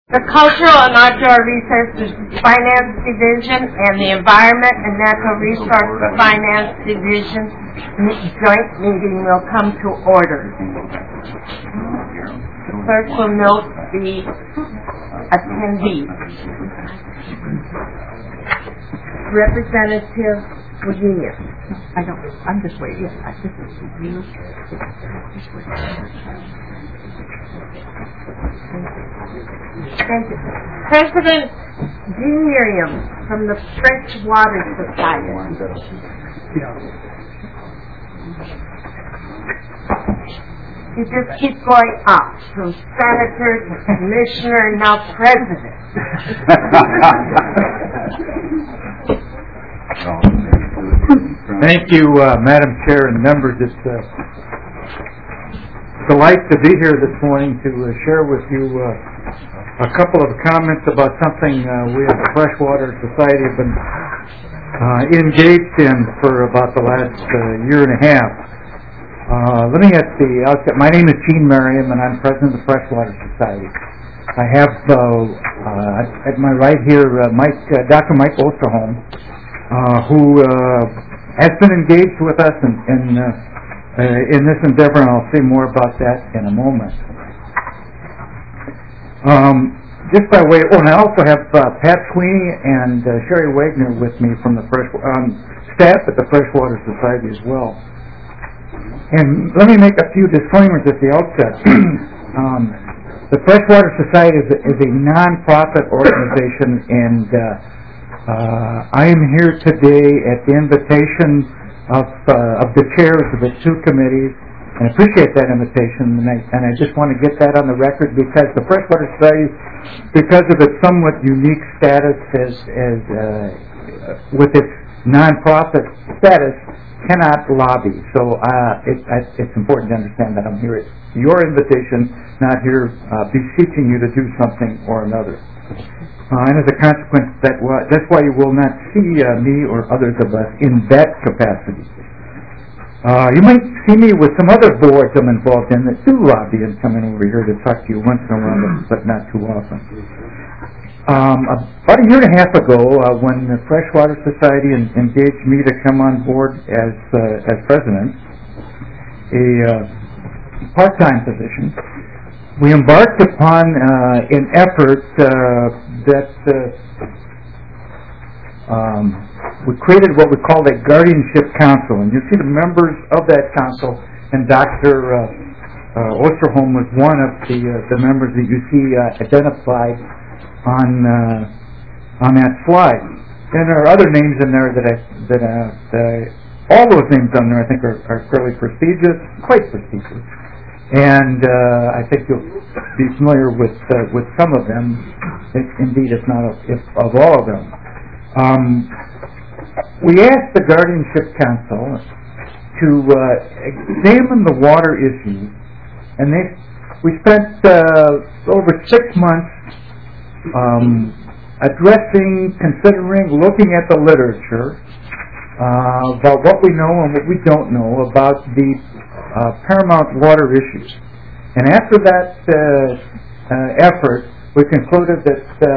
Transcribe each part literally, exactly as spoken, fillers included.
The Cultural and Outdoor Resources Finance Division and the Environment and Natural Resources Finance Division joint meeting will come to order. The clerk will note the attendees. Representative Virginia. I don't, I'm just waiting. Yes, I just you. Thank you. President Jean Miriam from the Freshwater Society. You just keep going up from senator to commissioner, now president. Thank you, uh, Madam Chair and members. It's uh, a delight to be here this morning to uh, share with you uh, a couple of comments about something uh, we as the Freshwater Society have been uh, engaged in for about the last uh, year and a half. Uh, let me at the outset, my name is Jean Miriam and I'm president of the Freshwater Society. I have uh, uh, at my right here uh, Mike, uh, Doctor Mike Osterholm, uh, who uh, has been engaged with us in, in, uh, uh, in this endeavor, and I'll say more about that in a moment. Um, just by way, oh, and I also have uh, Pat Sweeney and uh, Sherry Wagner with me from the fresh um, staff at the Freshwater Society as well. And let me make a few disclaimers at the outset. um, the Freshwater Society is a, is a non-profit organization, and uh, uh, I am here today at the invitation of, uh, of the chairs of the two committees, and I appreciate that invitation, and I, and I just want to get that on the record because the Freshwater Society, because of its somewhat unique status as, as uh, with its non-profit status, cannot lobby. So uh, it, it's important to understand that I'm here at your invitation, not here uh, beseeching you to do something or another. Uh, and as a consequence, that wa- that's why you will not see uh, me or others of us in that capacity. Uh, you might see me with some other boards I'm involved in that do lobby and come in over here to talk to you once in a while, but not too often. Um, about a year and a half ago, uh, when the Freshwater Society en- engaged me to come on board as uh, as president, a uh, part-time position, we embarked upon uh, an effort uh, that uh, um, we created what we called a guardianship council, and you see the members of that council, and Doctor Uh, uh, Osterholm was one of the uh, the members that you see uh, identified on uh, on that slide. And there are other names in there that I that, uh, that I, all those names on there I think are, are fairly prestigious, quite prestigious. And uh, I think you'll be familiar with uh, with some of them, if, indeed, if not of, if, of all of them. Um, we asked the Guardianship Council to uh, examine the water issue, and they we spent uh, over six months Um, addressing, considering, looking at the literature uh, about what we know and what we don't know about the uh, paramount water issues. And after that uh, uh, effort, we concluded that uh,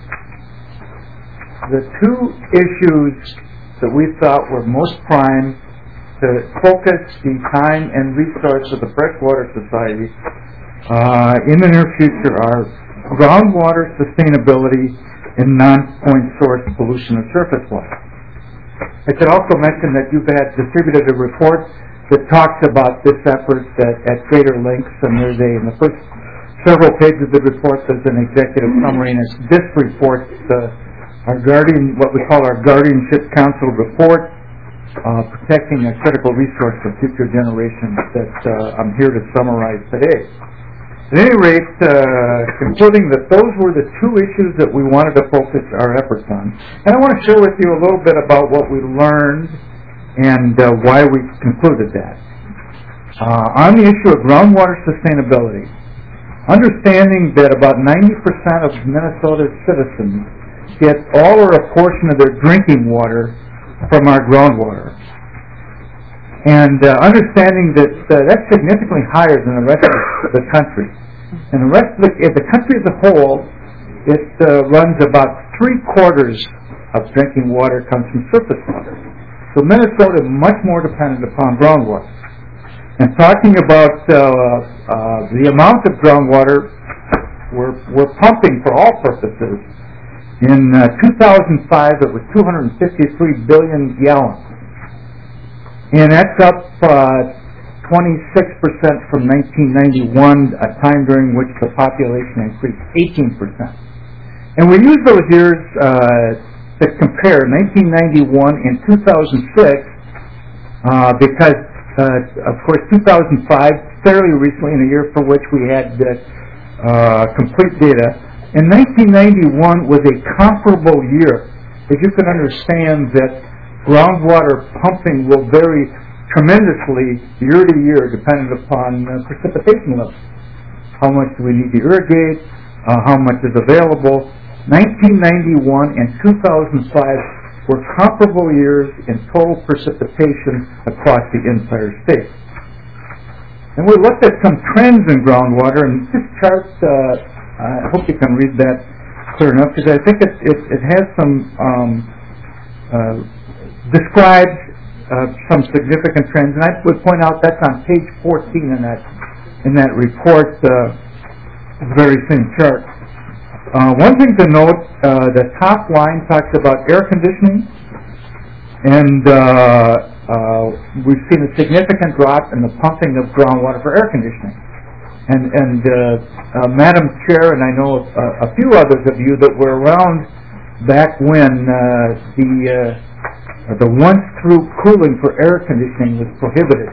the two issues that we thought were most prime to focus the time and resources of the Freshwater Society uh, in the near future are groundwater sustainability and non-point source pollution of surface water. I should also mention that you've had distributed a report that talks about this effort at, at greater lengths, and there's a, in the first several pages of the report there's an executive summary, and it's this report, uh, our guardian, what we call our Guardianship Council report, uh, protecting a critical resource for future generations, that uh, I'm here to summarize today. At any rate, uh, concluding that those were the two issues that we wanted to focus our efforts on. And I want to share with you a little bit about what we learned and uh, why we concluded that. Uh, on the issue of groundwater sustainability, understanding that about ninety percent of Minnesota's citizens get all or a portion of their drinking water from our groundwater. And uh, understanding that uh, that's significantly higher than the rest of the country. And the rest of the, the country as a whole it uh, runs about three quarters of drinking water comes from surface water. So Minnesota is much more dependent upon groundwater. And talking about uh, uh, the amount of groundwater we're, we're pumping for all purposes, in uh, two thousand five it was two hundred fifty-three billion gallons. And that's up uh, twenty-six percent from nineteen ninety-one, a time during which the population increased eighteen percent. And we use those years uh, to compare nineteen ninety-one and two thousand six uh, because, uh, of course, two thousand five, fairly recently, in a year for which we had uh, uh, complete data. And nineteen ninety-one was a comparable year. As you can understand that groundwater pumping will vary tremendously year to year depending upon uh, precipitation levels. How much do we need to irrigate? Uh, how much is available? nineteen ninety-one and two thousand five were comparable years in total precipitation across the entire state. And we looked at some trends in groundwater, and this chart, uh, I hope you can read that clear enough, because I think it, it, it has some, um, uh, describes uh, some significant trends, and I would point out that's on page fourteen in that, in that report, uh, the very same chart. Uh, one thing to note, uh, the top line talks about air conditioning, and uh, uh, we've seen a significant drop in the pumping of groundwater for air conditioning. And, and uh, uh, Madam Chair, and I know uh, a few others of you that were around back when uh, the uh, the once-through cooling for air conditioning was prohibited.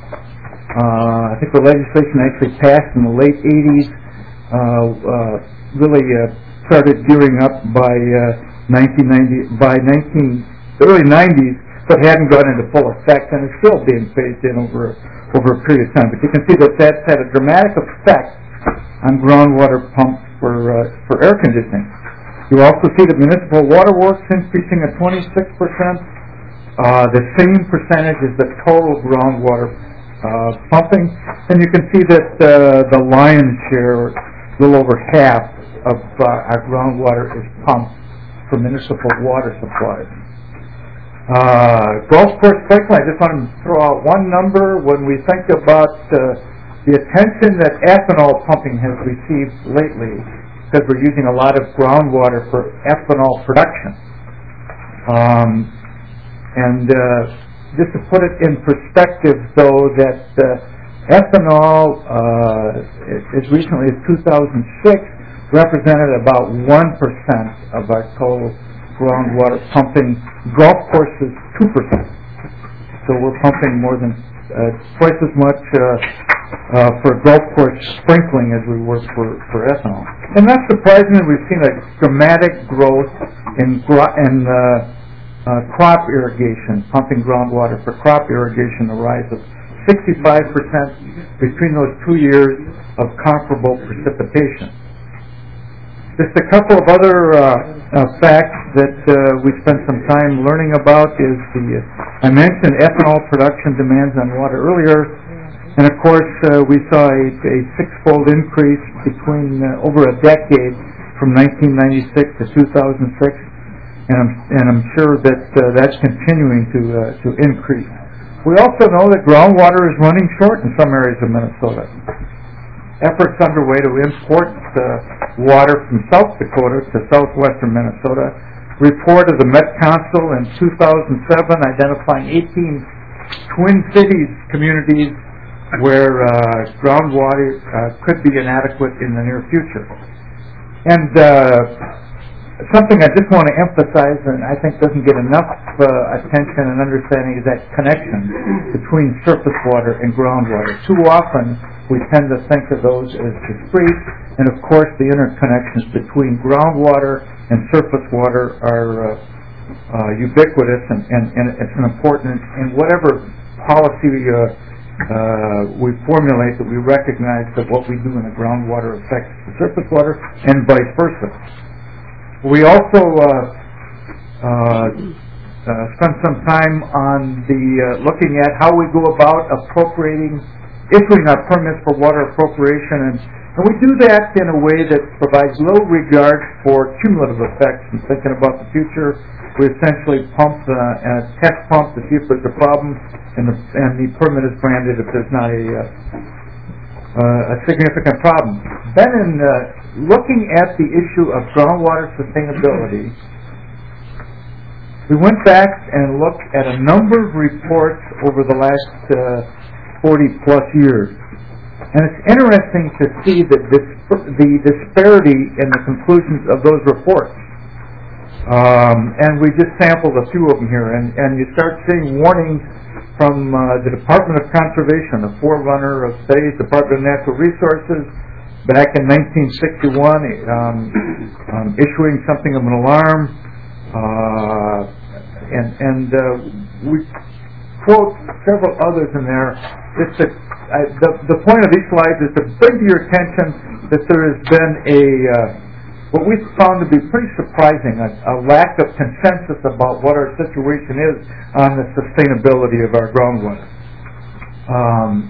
Uh, I think the legislation actually passed in the late eighties. Uh, uh, really uh, started gearing up by uh, nineteen ninety, by nineteen the early nineties, but hadn't gone into full effect, and is still being phased in over over a period of time. But you can see that that's had a dramatic effect on groundwater pumps for uh, for air conditioning. You also see the municipal water works increasing at twenty-six percent, uh, the same percentage as the total groundwater uh, pumping, and you can see that uh, the lion's share, a little over half of uh, our groundwater is pumped for municipal water supplies. Uh, golf course sprinkling, I just want to throw out one number. When we think about uh, the attention that ethanol pumping has received lately, because we're using a lot of groundwater for ethanol production. Um, and uh, just to put it in perspective, though, that uh, ethanol, uh, as recently as two thousand six, represented about one percent of our total groundwater pumping. Golf courses, two percent. So we're pumping more than uh, twice as much uh, uh, for golf course sprinkling as we were for, for ethanol. And not surprisingly, we've seen a dramatic growth in, gro- in uh, uh, crop irrigation, pumping groundwater for crop irrigation, a rise of sixty-five percent between those two years of comparable precipitation. Just a couple of other uh, uh, facts that uh, we spent some time learning about is the, uh, I mentioned ethanol production demands on water earlier, and of course uh, we saw a, a six-fold increase between uh, over a decade from nineteen ninety-six to two thousand six, and I'm, and I'm sure that uh, that's continuing to, uh, to increase. We also know that groundwater is running short in some areas of Minnesota. Efforts underway to import uh, water from South Dakota to southwestern Minnesota. Report of the Met Council in two thousand seven identifying eighteen Twin Cities communities where uh, groundwater uh, could be inadequate in the near future. And uh, something I just want to emphasize, and I think doesn't get enough uh, attention and understanding, is that connection between surface water and groundwater. Too often we tend to think of those as discrete, and of course the interconnections between groundwater and surface water are uh, uh, ubiquitous, and, and, and it's an important, in whatever policy uh, uh, we formulate, that we recognize that what we do in the groundwater affects the surface water, and vice versa. We also uh, uh, uh, spent some time on the uh, looking at how we go about appropriating issuing our permits for water appropriation, and, And we do that in a way that provides little regard for cumulative effects. And thinking about the future, we essentially pump uh, a test pump to see if there's a problem, and the, and the permit is granted if there's not a, uh, uh, a significant problem. Then in uh, looking at the issue of groundwater sustainability, we went back and looked at a number of reports over the last uh, forty plus years. And it's interesting to see the, the disparity in the conclusions of those reports. Um, and we just sampled a few of them here. And, and you start seeing warnings from uh, the Department of Conservation, the forerunner of today's Department of Natural Resources, back in nineteen sixty-one, um, um, issuing something of an alarm. Uh, and and uh, we quote several others in there. Just to, I, the, the point of these slides is to bring to your attention that there has been a uh, what we found to be pretty surprising, a, a lack of consensus about what our situation is on the sustainability of our groundwater. Um,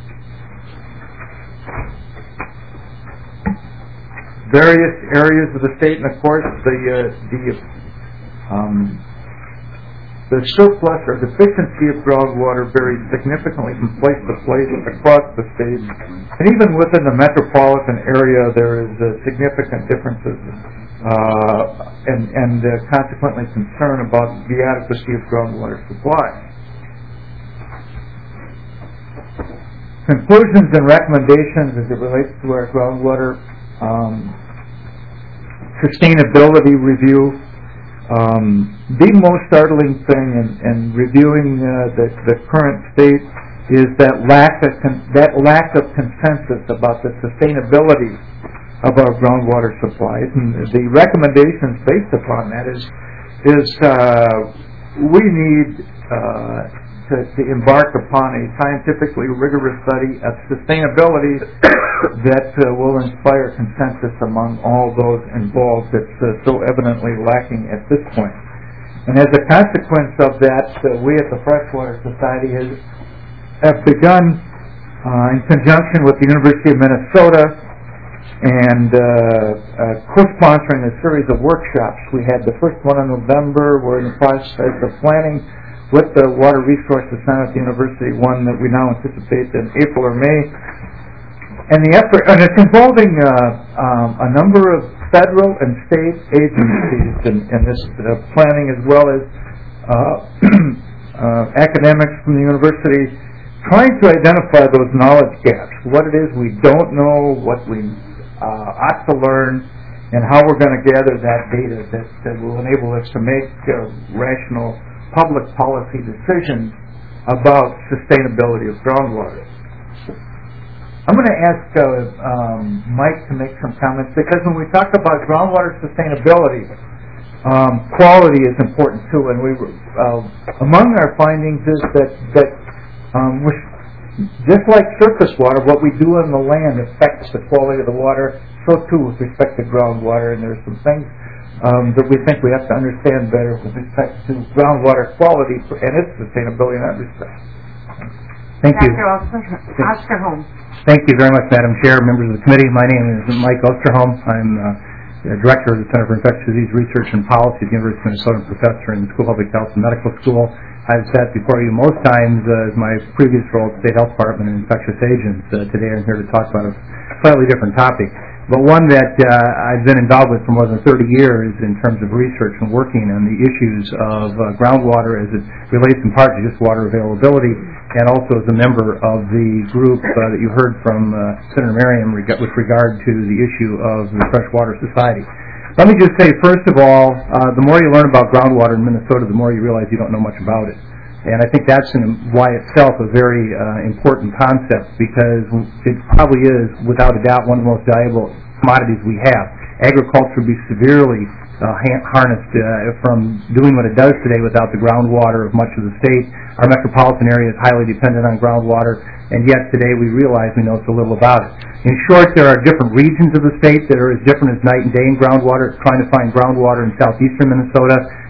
various areas of the state, and of course the uh, the um, the surplus or deficiency of groundwater varies significantly from place to place across the state, and even within the metropolitan area there is uh, significant differences, uh, and and uh, consequently concern about the adequacy of groundwater supply. Conclusions and recommendations as it relates to our groundwater um, sustainability review. Um, the most startling thing in, in reviewing uh, the, the current state is that lack of con- that lack of consensus about the sustainability of our groundwater supplies, and the recommendations based upon that is is uh, we need uh, to, to embark upon a scientifically rigorous study of sustainability that uh, will inspire consensus among all those involved that's uh, so evidently lacking at this point. And as a consequence of that, uh, we at the Freshwater Society has, have begun, uh, in conjunction with the University of Minnesota and uh, uh, co-sponsoring a series of workshops. We had the first one in November. We're in the process of planning with the Water Resources Center at the University, one that we now anticipate in April or May. And the effort, and it's involving uh, um, a number of federal and state agencies in, in this uh, planning, as well as uh, uh, academics from the university, trying to identify those knowledge gaps, what it is we don't know, what we uh, ought to learn, and how we're going to gather that data that, that will enable us to make uh, rational public policy decisions about sustainability of groundwater. I'm going to ask uh, um, Mike to make some comments, because when we talk about groundwater sustainability, um, quality is important too. And we, uh, among our findings is that that um, just like surface water, what we do in the land affects the quality of the water. So too with respect to groundwater, and there's some things um, that we think we have to understand better with respect to groundwater quality and its sustainability in that respect. Thank you. Doctor Osterholm. Thank you very much, Madam Chair, members of the committee. My name is Mike Osterholm. I'm uh, Director of the Center for Infectious Disease Research and Policy at the University of Minnesota, and Professor in the School of Public Health and Medical School. I've sat before you most times uh, as my previous role at the State Health Department and Infectious Agents. Uh, today I'm here to talk about a slightly different topic, but one that uh, I've been involved with for more than thirty years in terms of research and working on the issues of uh, groundwater as it relates in part to just water availability, and also as a member of the group uh, that you heard from uh, Senator Merriam reg- with regard to the issue of the Freshwater Society. Let me just say, first of all, uh, the more you learn about groundwater in Minnesota, the more you realize you don't know much about it. And I think that's in why itself a very uh, important concept, because it probably is, without a doubt, one of the most valuable commodities we have. Agriculture would be severely uh, harnessed uh, from doing what it does today without the groundwater of much of the state. Our metropolitan area is highly dependent on groundwater, and yet today we realize we know so little about it. In short, there are different regions of the state that are as different as night and day in groundwater. Trying to find groundwater in southeastern Minnesota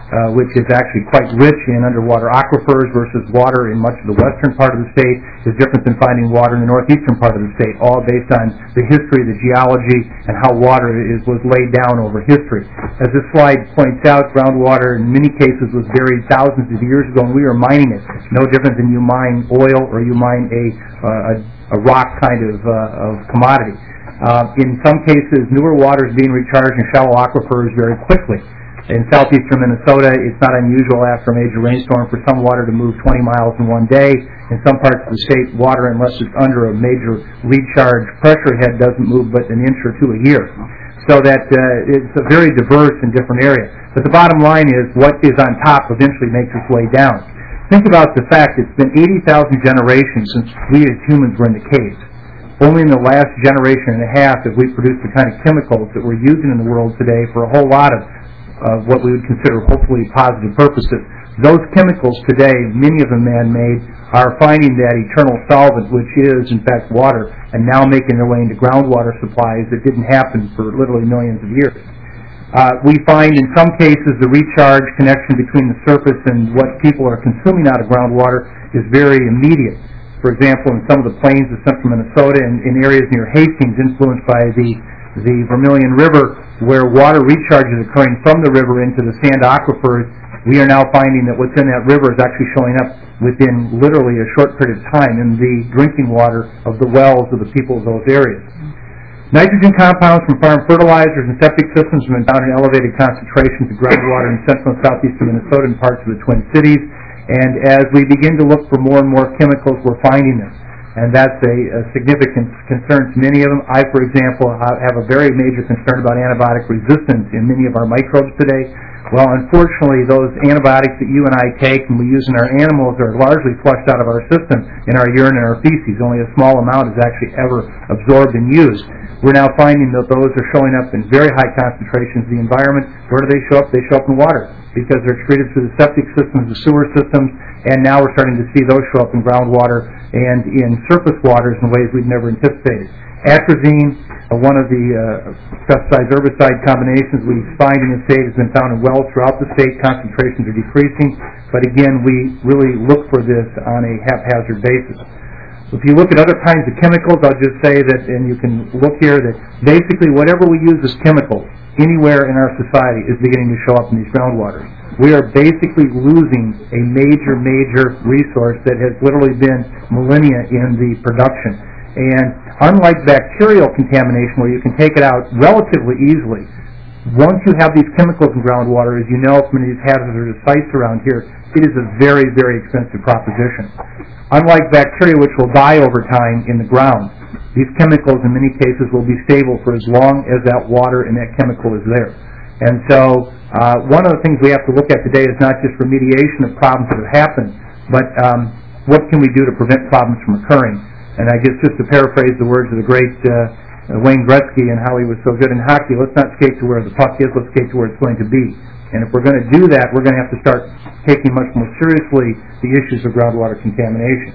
uh, which is actually quite rich in underwater aquifers versus water in much of the western part of the state, is different than finding water in the northeastern part of the state, all based on the history, the geology, and how water is, was laid down over history. As this slide points out, groundwater in many cases was buried thousands of years ago, and we are mining it. No different than you mine oil or you mine a, uh, a, a rock kind of, uh, of commodity. Uh, in some cases, newer water is being recharged in shallow aquifers very quickly. In southeastern Minnesota, it's not unusual after a major rainstorm for some water to move twenty miles in one day. In some parts of the state, water, unless it's under a major recharge pressure head, doesn't move but an inch or two a year. So that uh, it's a very diverse and different area. But the bottom line is what is on top eventually makes its way down. Think about the fact it's been eighty thousand generations since we as humans were in the caves. Only in the last generation and a half have we produced the kind of chemicals that we're using in the world today for a whole lot of uh, what we would consider hopefully positive purposes. Those chemicals today, many of them man-made, are finding that eternal solvent, which is, in fact, water, and now making their way into groundwater supplies that didn't happen for literally millions of years. Uh, we find in some cases the recharge connection between the surface and what people are consuming out of groundwater is very immediate. For example, in some of the plains of central Minnesota and in areas near Hastings influenced by the, the Vermilion River, where water recharge is occurring from the river into the sand aquifers, we are now finding that what's in that river is actually showing up within literally a short period of time in the drinking water of the wells of the people of those areas. Nitrogen compounds from farm fertilizers and septic systems have been found in elevated concentrations of groundwater in central and southeastern Minnesota and parts of the Twin Cities. And as we begin to look for more and more chemicals, we're finding them. And that's a, a significant concern to many of them. I, for example, have a very major concern about antibiotic resistance in many of our microbes today. Well, unfortunately, those antibiotics that you and I take and we use in our animals are largely flushed out of our system in our urine and our feces. Only a small amount is actually ever absorbed and used. We're now finding that those are showing up in very high concentrations in the environment. Where do they show up? They show up in water because they're treated through the septic systems, the sewer systems, and now we're starting to see those show up in groundwater and in surface waters in ways we've never anticipated. Atrazine, uh, one of the uh, pesticide-herbicide combinations we find in the state, has been found in wells throughout the state. Concentrations are decreasing, but again, we really look for this on a haphazard basis. If you look at other kinds of chemicals, I'll just say that, and you can look here, that basically whatever we use as chemicals anywhere in our society is beginning to show up in these groundwaters. We are basically losing a major, major resource that has literally been millennia in the production. And unlike bacterial contamination, where you can take it out relatively easily, once you have these chemicals in groundwater, as you know from these hazardous sites around here, it is a very, very expensive proposition. Unlike bacteria, which will die over time in the ground, these chemicals in many cases will be stable for as long as that water and that chemical is there. And so uh, one of the things we have to look at today is not just remediation of problems that have happened, but um, what can we do to prevent problems from occurring. And I guess just to paraphrase the words of the great uh, Wayne Gretzky and how he was so good in hockey, let's not skate to where the puck is, let's skate to where it's going to be. And if we're going to do that, we're going to have to start taking much more seriously the issues of groundwater contamination.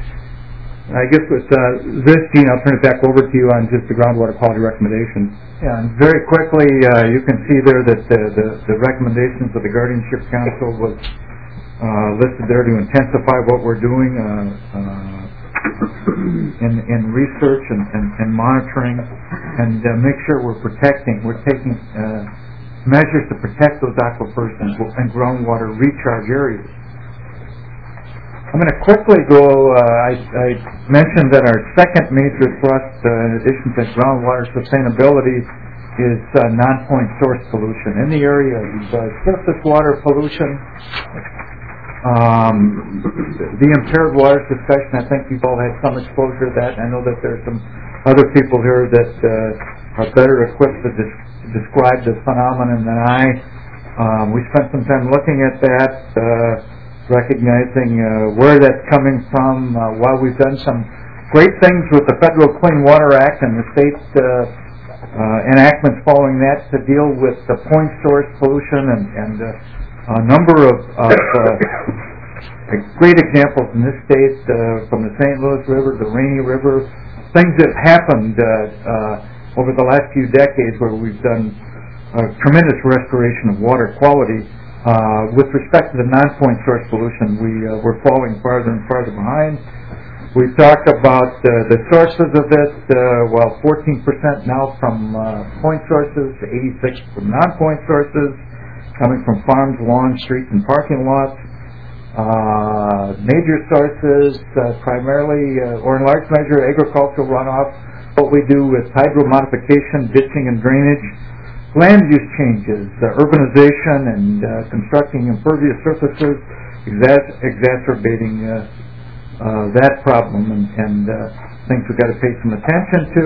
I guess with uh, this, Gene, I'll turn it back over to you on just the groundwater quality recommendations. Yeah, and very quickly, uh, you can see there that the, the, the recommendations of the Guardianship Council was uh, listed there to intensify what we're doing uh, uh, in, in research and, and, and monitoring, and uh, make sure we're protecting, we're taking uh, measures to protect those aquifers and, and groundwater recharge areas. I'm going to quickly go, uh, I, I mentioned that our second major thrust, uh, in addition to groundwater sustainability, is uh, non-point source pollution. In the area of uh, surface water pollution, um, the impaired waters discussion, I think you've all had some exposure to that. I know that there's some other people here that uh, are better equipped to, dis- to describe this phenomenon than I. Um, we spent some time looking at that, uh, recognizing uh, where that's coming from, uh, while we've done some great things with the Federal Clean Water Act and the state uh, uh, enactments following that to deal with the point source pollution and, and uh, a number of, of uh, great examples in this state, uh, from the Saint Louis River, the Rainy River, things that happened uh, uh, over the last few decades where we've done uh, tremendous restoration of water quality. Uh, with respect to the non-point source pollution, we, uh, we're falling farther and farther behind. We talked about uh, the sources of it, uh, well, fourteen percent now from uh, point sources, eighty-six from non-point sources, coming from farms, lawns, streets, and parking lots. Uh, major sources, uh, primarily, uh, or in large measure, agricultural runoff, what we do with hydro modification, ditching, and drainage, land use changes, uh, urbanization, and uh, constructing impervious surfaces, exac- exacerbating uh, uh, that problem, and, and uh, things we've got to pay some attention to.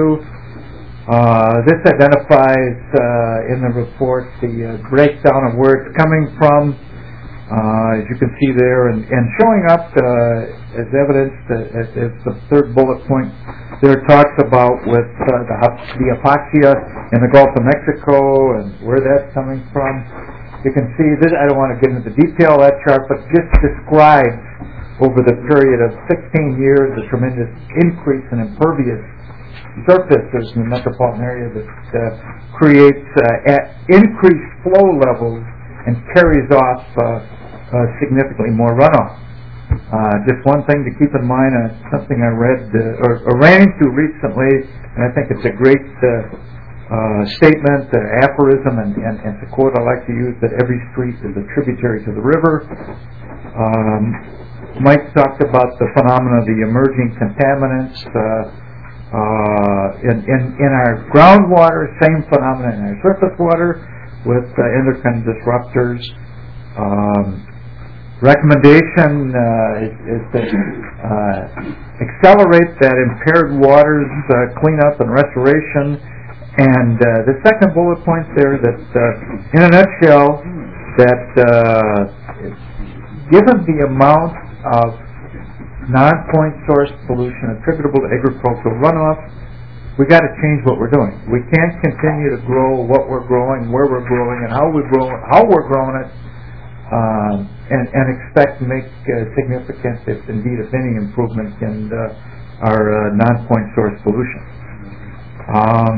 Uh, this identifies uh, in the report the uh, breakdown of where it's coming from. Uh, as you can see there, and, and showing up uh, as evidence, uh, as, as the third bullet point there talks about with uh, the, the hypoxia in the Gulf of Mexico and where that's coming from. You can see this. I don't want to get into the detail of that chart, but just describes over the period of sixteen years the tremendous increase in impervious surfaces in the metropolitan area that uh, creates uh, at increased flow levels and carries off uh, uh, significantly more runoff. Uh, just one thing to keep in mind, uh, something I read uh, or, or ran into recently, and I think it's a great uh, uh, statement, uh, aphorism, and, and, and it's a quote I like to use, that every street is a tributary to the river. Um, Mike talked about the phenomena of the emerging contaminants uh, uh, in, in, in our groundwater, same phenomena in our surface water, with uh, endocrine disruptors. Um, recommendation uh, is, is to uh, accelerate that impaired waters uh, cleanup and restoration. And uh, the second bullet point there, that uh, in a nutshell, that uh, given the amount of non-point source pollution attributable to agricultural runoff, we got to change what we're doing. We can't continue to grow what we're growing, where we're growing, and how we're growing, how we're growing it, um, and, and expect to make uh, significant, if indeed if any, improvement in uh, our uh, non-point source pollution. Um,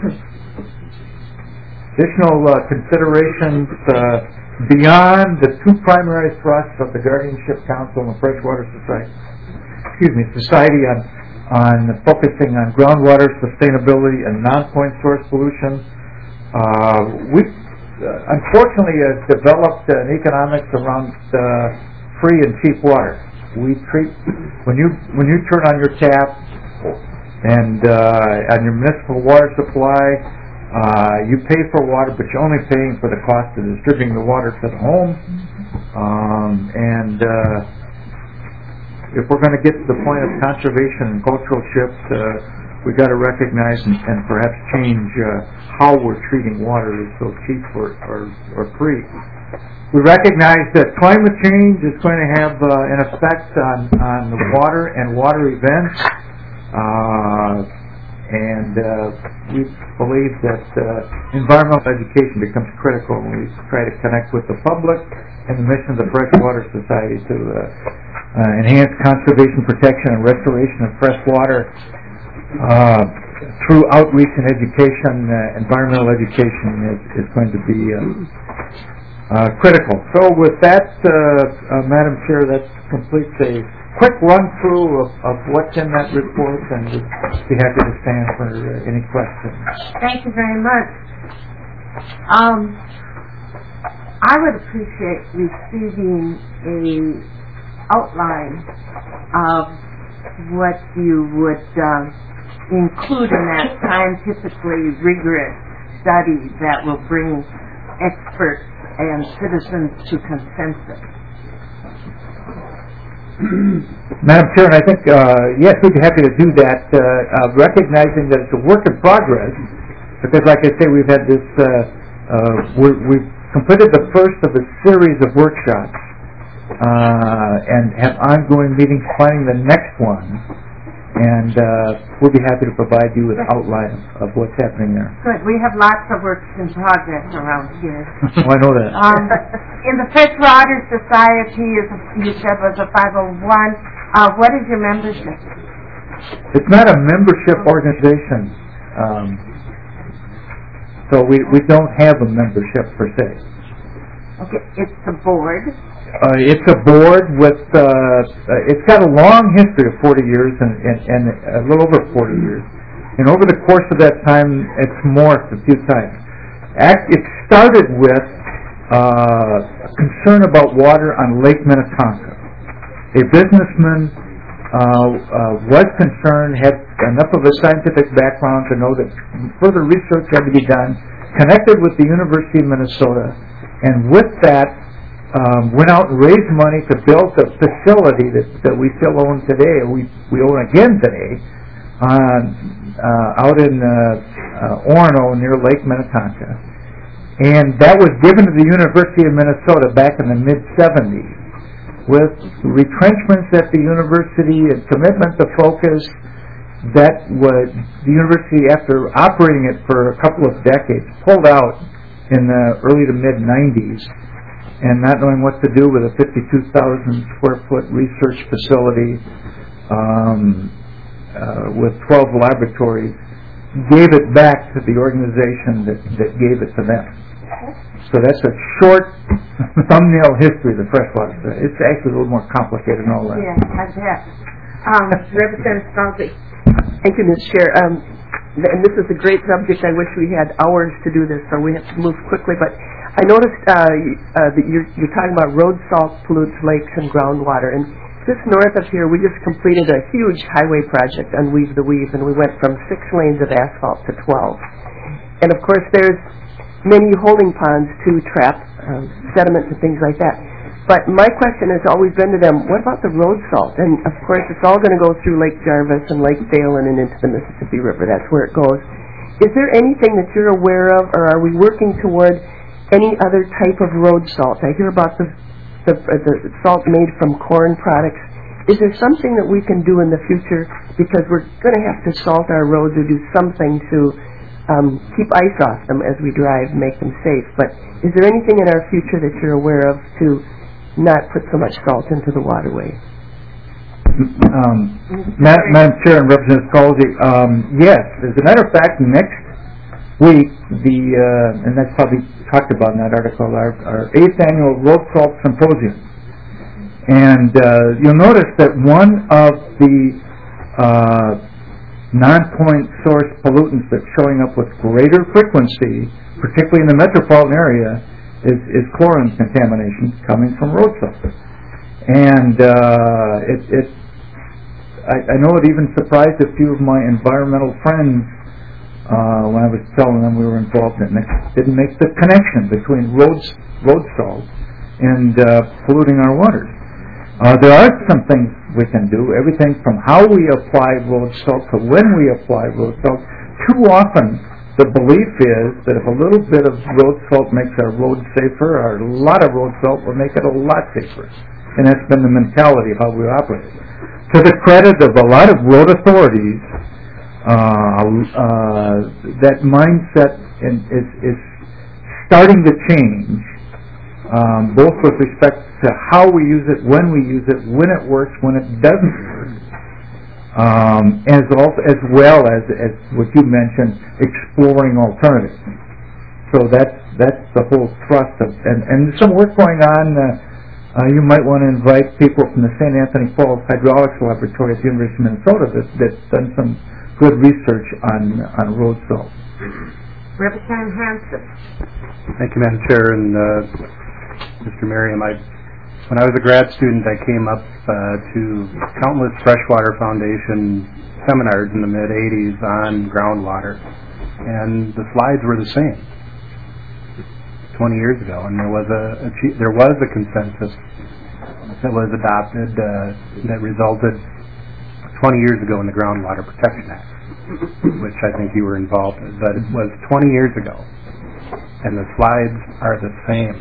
additional uh, considerations uh, beyond the two primary thrusts of the Guardianship Council and the Freshwater Society, excuse me, Society on on focusing on groundwater sustainability and non-point source pollution. Uh, we uh, unfortunately have developed an economics around uh, free and cheap water. We treat, when you when you turn on your tap and uh, on your municipal water supply, uh, you pay for water, but you're only paying for the cost of distributing the water to the home. Um, and uh, If we're going to get to the point of conservation and cultural shift, uh, we've got to recognize and, and perhaps change uh, how we're treating water as so cheap or, or, or free. We recognize that climate change is going to have uh, an effect on, on the water and water events, uh, and uh, we believe that uh, environmental education becomes critical when we try to connect with the public and the mission of the Freshwater Society to uh, Uh, enhanced conservation, protection, and restoration of fresh water uh, through outreach and education. Uh, environmental education is, is going to be uh, uh, critical. So with that, uh, uh, Madam Chair, that completes a quick run-through of, of what's in that report, and we'd be happy to stand for uh, any questions. Thank you very much. Um, I would appreciate receiving a outline of what you would uh, include in that scientifically rigorous study that will bring experts and citizens to consensus. Madam Chair, and I think, uh, yes, we'd be happy to do that, uh, uh, recognizing that it's a work in progress, because like I say, we've had this, uh, uh, we're, we've completed the first of a series of workshops, uh, and have ongoing meetings planning the next one, and uh, we'll be happy to provide you with an outline of, of what's happening there. Good. We have lots of works in progress around here. Oh, I know that. Um, in the Freshwater Society, is a, you said was a five oh one. Uh, what is your membership? It's not a membership organization, um, so we, we don't have a membership per se. Okay, it's the board. Uh, it's a board with, uh, uh, it's got a long history of forty years and, and, and a little over forty years. And over the course of that time, it's morphed a few times. Act, it started with uh, a concern about water on Lake Minnetonka. A businessman uh, uh, was concerned, had enough of a scientific background to know that further research had to be done, connected with the University of Minnesota, and with that, um, went out and raised money to build a facility that, that we still own today, we, we own again today, uh, uh, out in uh, uh, Orono near Lake Minnetonka. And that was given to the University of Minnesota back in the mid seventies with retrenchments at the university and commitment to focus. That was the university, after operating it for a couple of decades, pulled out in the early to mid nineties, and not knowing what to do with a fifty-two thousand square foot research facility um, uh, with twelve laboratories, gave it back to the organization that, that gave it to them. So that's a short thumbnail history of the freshwater. It's actually a little more complicated than all that. Yeah, I bet. Um, Representative Scalzi. Thank you, Miz Chair. Um, th- and this is a great subject. I wish we had hours to do this, so we have to move quickly. But I noticed uh, uh, that you're, you're talking about road salt pollutes lakes and groundwater. And just north of here, we just completed a huge highway project on Weave the Weave, and we went from six lanes of asphalt to twelve. And of course, there's many holding ponds to trap uh, sediment and things like that. But my question has always been to them, what about the road salt? And of course, it's all going to go through Lake Jarvis and Lake Phalen and into the Mississippi River. That's where it goes. Is there anything that you're aware of, or are we working toward any other type of road salt? I hear about the, the, the salt made from corn products. Is there something that we can do in the future, because we're going to have to salt our roads or do something to um, keep ice off them as we drive, make them safe? But is there anything in our future that you're aware of to not put so much salt into the waterway? Um, Madam, Madam Chair and Representative Scalzi, um, yes. As a matter of fact, next week, the uh, and that's probably talked about in that article, our, our eighth annual Road Salt Symposium. And uh, you'll notice that one of the uh, non-point source pollutants that's showing up with greater frequency, particularly in the metropolitan area, is, is chlorine contamination coming from road salt. And uh, it, it I, I know it even surprised a few of my environmental friends uh, when I was telling them we were involved in it. They didn't make the connection between road, road salt and uh, polluting our waters. Uh, there are some things we can do, everything from how we apply road salt to when we apply road salt. Too often, the belief is that if a little bit of road salt makes our roads safer, or a lot of road salt will make it a lot safer. And that's been the mentality of how we operate. To the credit of a lot of road authorities, uh, uh, that mindset in, is, is starting to change, um, both with respect to how we use it, when we use it, when it works, when it doesn't work, um, as, also, as well as, as what you mentioned, exploring alternatives. So that's that's the whole thrust of, and, and there's some work going on. Uh, uh, you might want to invite people from the Saint Anthony Falls Hydraulics Laboratory at the University of Minnesota that, that's done some good research on on road salt. Representative Hanson. Thank you, Madam Chair, and uh, Mister Merriam. I, when I was a grad student, I came up uh, to countless Freshwater Foundation seminars in the mid eighties on groundwater, and the slides were the same twenty years ago, and there was a, a there was a consensus that was adopted uh, that resulted twenty years ago in the Groundwater Protection Act, which I think you were involved in, but it was twenty years ago, and the slides are the same.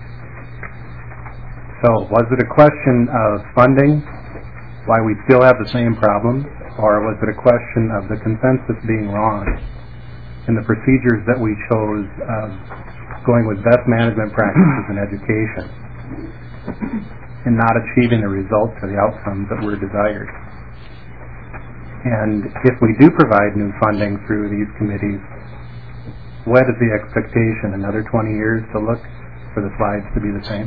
So, was it a question of funding, why we still have the same problems, or was it a question of the consensus being wrong and the procedures that we chose of going with best management practices in education and not achieving the results or the outcomes that were desired? And if we do provide new funding through these committees, what is the expectation? Another twenty years to look for the slides to be the same.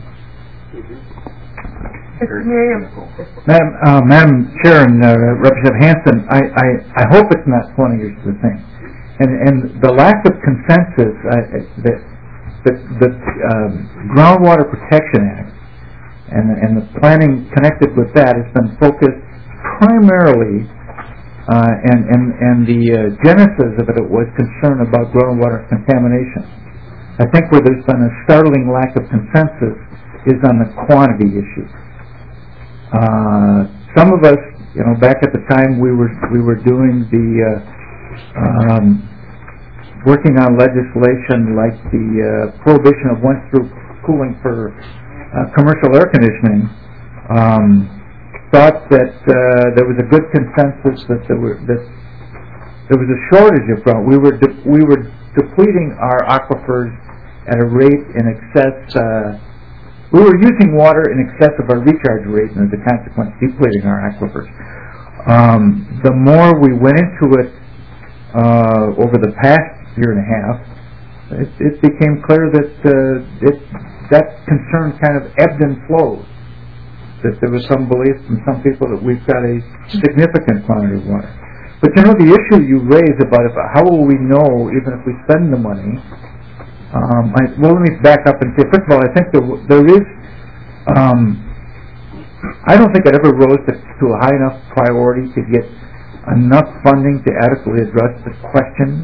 Mister Miriam. Madam, uh, Madam Chair and uh, Representative Hanson, I, I, I hope it's not twenty years the same. And, and the lack of consensus, uh, that the, the um, Groundwater Protection Act and, and the planning connected with that has been focused primarily, uh, and, and, and the uh, genesis of it was concern about groundwater contamination. I think where there's been a startling lack of consensus is on the quantity issue. Uh, some of us, you know, back at the time we were we were doing the uh, um, working on legislation like the uh, prohibition of once-through cooling for uh, commercial air conditioning, um, thought that uh, there was a good consensus that there were that there was a shortage of ground. We were de- we were depleting our aquifers at a rate in excess. Uh, We were using water in excess of our recharge rate, and as a consequence, depleting our aquifers. Um, the more we went into it uh, over the past year and a half, it, it became clear that uh, it, that concern kind of ebbed and flowed. That there was some belief from some people that we've got a significant quantity of water. But you know, the issue you raise about if, how will we know, even if we spend the money. Um, I, well, let me back up and say, first of all, I think there, there is, um, I don't think it ever rose to, to a high enough priority to get enough funding to adequately address the questions.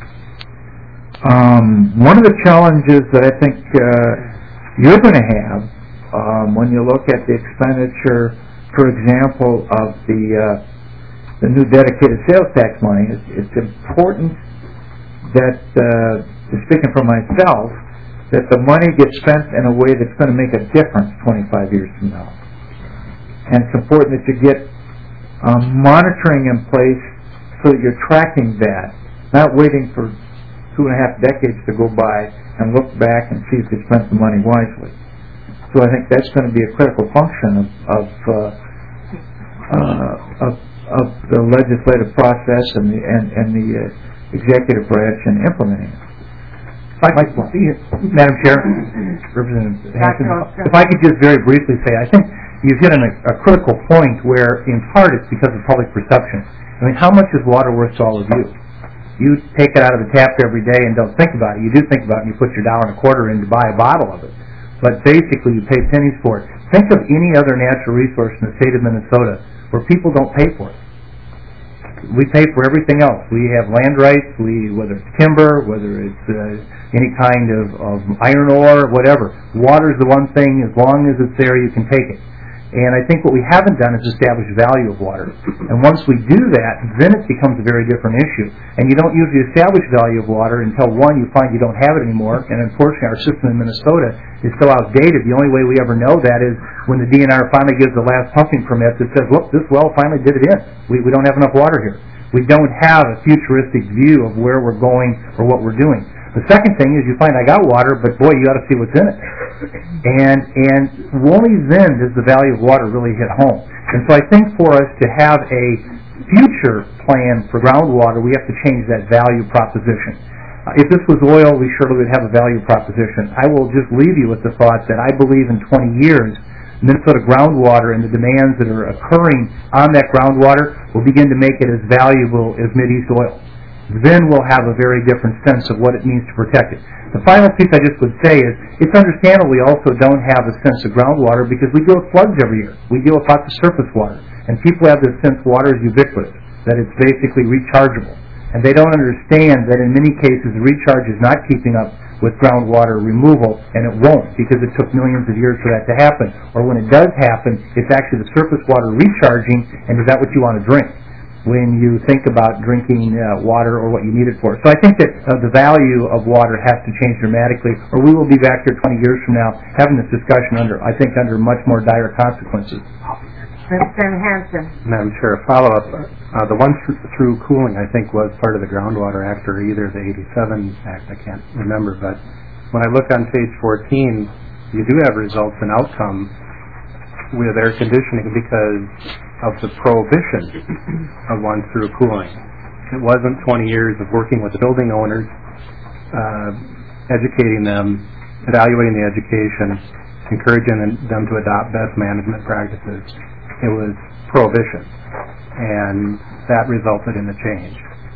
Um, one of the challenges that I think uh, you're going to have um, when you look at the expenditure, for example, of the uh, the new dedicated sales tax money, is it's important that uh, speaking for myself, that the money gets spent in a way that's going to make a difference twenty-five years from now. And it's important that you get um, monitoring in place so that you're tracking that, not waiting for two and a half decades to go by and look back and see if you spent the money wisely. So I think that's going to be a critical function of of, uh, uh, of, of the legislative process and the, and, and the uh, executive branch in implementing it. If I could, Madam Chair, Representative Hanson, if I could just very briefly say, I think you've hit on a, a critical point where, in part, it's because of public perception. I mean, how much is water worth to all of you? You take it out of the tap every day and don't think about it. You do think about it and you put your dollar and a quarter in to buy a bottle of it. But basically, you pay pennies for it. Think of any other natural resource in the state of Minnesota where people don't pay for it. We pay for everything else. We have land rights, we whether it's timber, whether it's uh, any kind of, of iron ore, whatever. Water is the one thing, as long as it's there, you can take it. And I think what we haven't done is establish value of water. And once we do that, then it becomes a very different issue. And you don't usually establish value of water until, one, you find you don't have it anymore. And unfortunately, our system in Minnesota is so outdated. The only way we ever know that is when the D N R finally gives the last pumping permit that says, look, this well finally did it in. We, we don't have enough water here. We don't have a futuristic view of where we're going or what we're doing. The second thing is you find I got water, but boy, you got to see what's in it. And and only then does the value of water really hit home. And so I think for us to have a future plan for groundwater, we have to change that value proposition. Uh, if this was oil, we surely would have a value proposition. I will just leave you with the thought that I believe in twenty years, Minnesota groundwater and the demands that are occurring on that groundwater will begin to make it as valuable as Mideast oil. Then we'll have a very different sense of what it means to protect it. The final piece I just would say is it's understandable we also don't have a sense of groundwater because we deal with floods every year. We deal with lots of surface water. And people have this sense water is ubiquitous, that it's basically rechargeable. And they don't understand that in many cases the recharge is not keeping up with groundwater removal, and it won't because it took millions of years for that to happen. Or when it does happen, it's actually the surface water recharging, and is that what you want to drink when you think about drinking uh, water or what you need it for? So I think that uh, the value of water has to change dramatically, or we will be back here twenty years from now having this discussion under, I think, under much more dire consequences. Representative Hanson. Madam Chair, a follow-up. Uh, the one-through cooling, I think, was part of the Groundwater Act or either the eighty-seven Act. I can't remember. But when I look on page fourteen, you do have results and outcome with air conditioning because of the prohibition of one-through cooling. It wasn't twenty years of working with the building owners, uh, educating them, evaluating the education, encouraging them to adopt best management practices. It was prohibition, and that resulted in the change.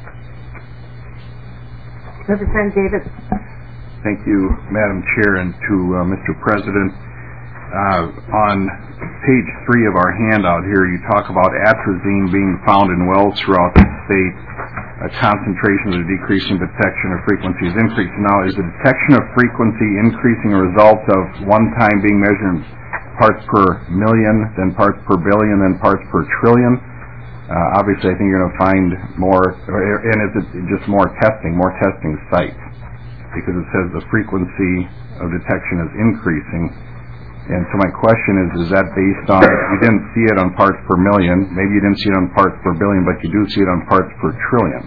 Representative Davis. Thank you, Madam Chair, and to uh, Mister President. Uh, on page three of our handout here, you talk about atrazine being found in wells throughout the state. A concentration of the decreasing detection of frequency is increasing. Now, is the detection of frequency increasing a result of one time being measured in parts per million, then parts per billion, then parts per trillion? Uh, obviously, I think you're going to find more, and is it just more testing, more testing sites? Because it says the frequency of detection is increasing. And so my question is, is that based on, you didn't see it on parts per million, maybe you didn't see it on parts per billion, but you do see it on parts per trillion?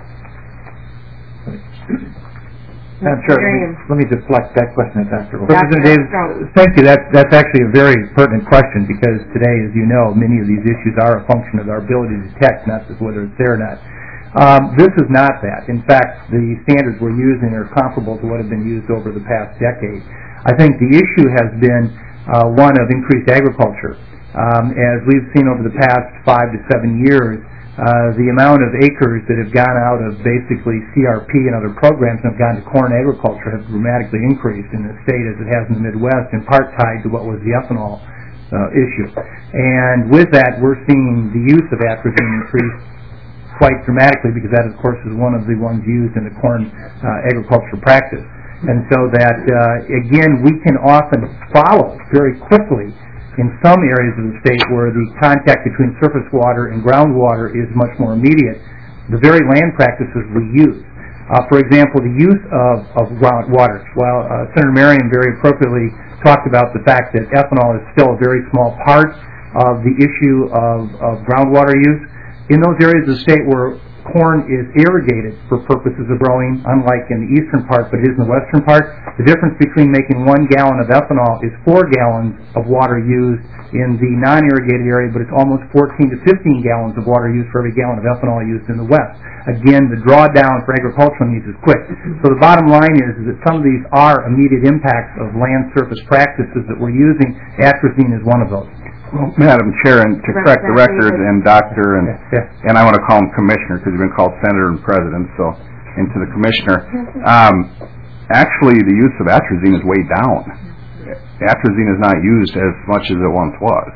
Madam Chair, let me, let me deflect that question at Doctor Representative Davis, thank you. That's, that's actually a very pertinent question because today, as you know, many of these issues are a function of our ability to detect, not just whether it's there or not. Um, this is not that. In fact, the standards we're using are comparable to what have been used over the past decade. I think the issue has been uh, one of increased agriculture. Um, as we've seen over the past five to seven years, uh, the amount of acres that have gone out of basically C R P and other programs and have gone to corn agriculture has dramatically increased in the state as it has in the Midwest, in part tied to what was the ethanol uh, issue. And with that, we're seeing the use of atrazine increase quite dramatically because that, of course, is one of the ones used in the corn uh, agriculture practice. And so that, uh, again, we can often follow very quickly in some areas of the state where the contact between surface water and groundwater is much more immediate, the very land practices we use. Uh, for example, the use of, of groundwater. While uh, Senator Merriam very appropriately talked about the fact that ethanol is still a very small part of the issue of, of groundwater use, in those areas of the state where corn is irrigated for purposes of growing, unlike in the eastern part, but it is in the western part, the difference between making one gallon of ethanol is four gallons of water used in the non-irrigated area, but it's almost fourteen to fifteen gallons of water used for every gallon of ethanol used in the west. Again, the drawdown for agricultural needs is quick. So the bottom line is, is that some of these are immediate impacts of land surface practices that we're using. Atrazine is one of those. Well, Madam Chair, and to correct the record, and Doctor, and yeah. and I want to call him Commissioner because you've been called Senator and President, so into the Commissioner. Um, actually, the use of atrazine is way down. Atrazine is not used as much as it once was.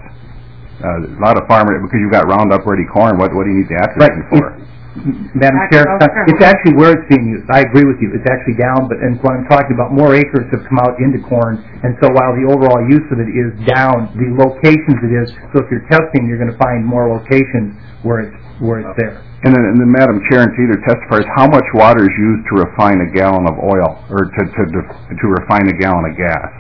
Uh, a lot of farmers, because you've got Roundup Ready corn, what, what do you need the atrazine right. for? Madam Chair, it's actually where it's being used. I agree with you. It's actually down, but and what I'm talking about, more acres have come out into corn, and so while the overall use of it is down, the locations it is, so if you're testing, you're going to find more locations where it's where it's there. And then, and then Madam Chair, and to either testifiers, how much water is used to refine a gallon of oil, or to to, to, to refine a gallon of gas?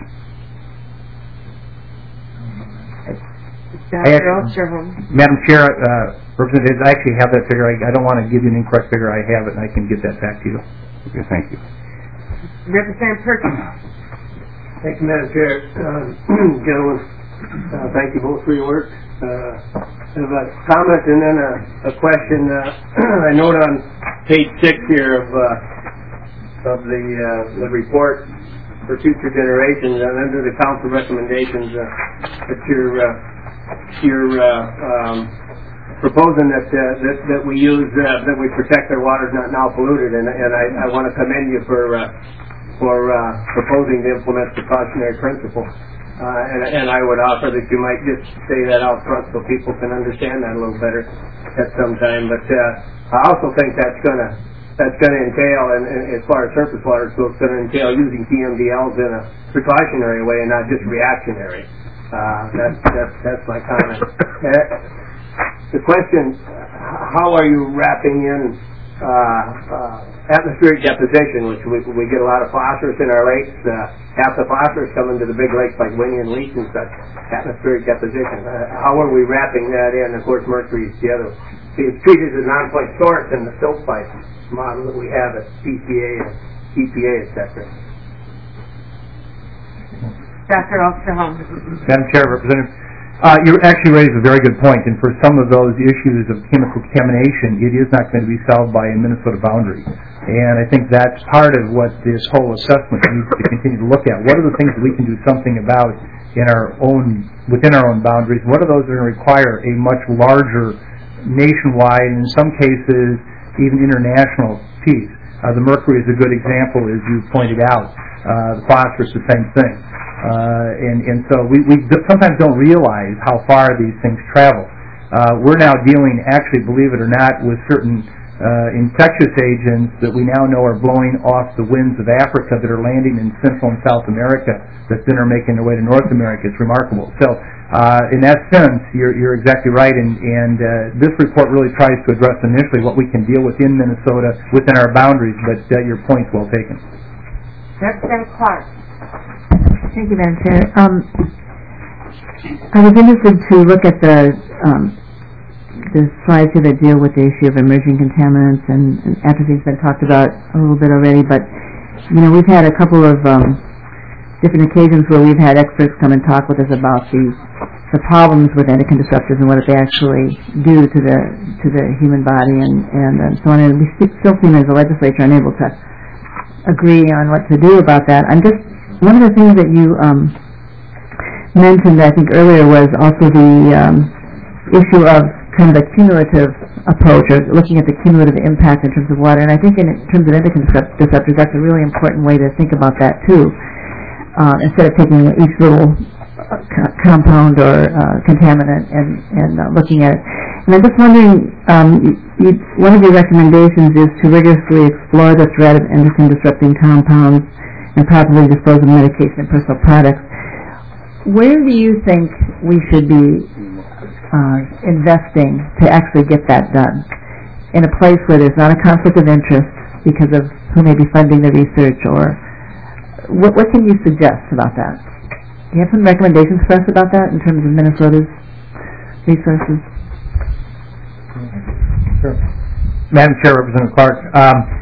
Doctor Osterholm. Madam Chair, uh, Representatives, I actually have that figure. I, I don't want to give you an incorrect figure. I have it, and I can get that back to you. Okay, thank you. Representative Perkins. Thank you, Madam Chair. Uh, gentlemen, uh, thank you both for your work. Uh, I have a comment and then a, a question. Uh, I note on page six here of uh, of the uh, the report for future generations, and under the council recommendations, uh, that you're uh, you're uh, um, proposing that, uh, that that we use uh, that we protect our waters not now polluted, and and I, I want to commend you for uh, for uh, proposing to implement the precautionary principle, uh, and and I would offer that you might just say that out front so people can understand that a little better at some time. But uh, I also think that's gonna that's gonna entail, and, and as far as surface water goes, it's gonna entail using T M D Ls in a precautionary way and not just reactionary. Uh, that's that's that's my comment. Uh, The question, how are you wrapping in uh, uh, atmospheric deposition, which we, we get a lot of phosphorus in our lakes. Uh, half the phosphorus coming to the big lakes like Winnie and Leech and such, atmospheric deposition. Uh, how are we wrapping that in? Of course, mercury is the other. See, it's treated as a non-point source in the stovepipe model that we have at P C A and E P A, et cetera. Doctor Osterholm. Madam Chair, Representative, Uh, you actually raised a very good point, and for some of those issues of chemical contamination, it is not going to be solved by a Minnesota boundary. And I think that's part of what this whole assessment needs to continue to look at. What are the things that we can do something about in our own, within our own boundaries? What are those that are going to require a much larger nationwide, and in some cases, even international piece? Uh, the mercury is a good example, as you pointed out. Uh, the phosphorus, the same thing. Uh, and, and so we, we sometimes don't realize how far these things travel. Uh, we're now dealing, actually, believe it or not, with certain uh, infectious agents that we now know are blowing off the winds of Africa that are landing in Central and South America that then are making their way to North America. It's remarkable. So uh, in that sense, you're, you're exactly right, and, and uh, this report really tries to address initially what we can deal with in Minnesota within our boundaries, but uh, your point's well taken. Representative Clark. Thank you, Madam Chair. Um, I was interested to look at the um, the slides here that deal with the issue of emerging contaminants, and, and atrophy's been talked about a little bit already, but you know, we've had a couple of um, different occasions where we've had experts come and talk with us about the the problems with endocrine disruptors and what they actually do to the to the human body and and, and so on. And we still seem, as a legislature, unable to agree on what to do about that. I'm just One of the things that you um, mentioned, I think, earlier was also the um, issue of kind of a cumulative approach, or looking at the cumulative impact in terms of water. And I think in terms of endocrine disruptors, that's a really important way to think about that, too. Uh, instead of taking each little uh, co- compound or uh, contaminant and, and uh, looking at it. And I'm just wondering, um, you, you, one of your recommendations is to rigorously explore the threat of endocrine-disrupting compounds and properly dispose of medication and personal products. Where do you think we should be uh, investing to actually get that done? In a place where there's not a conflict of interest because of who may be funding the research, or what, what can you suggest about that? Do you have some recommendations for us about that in terms of Minnesota's resources? Sure. Madam Chair, Representative Clark, um,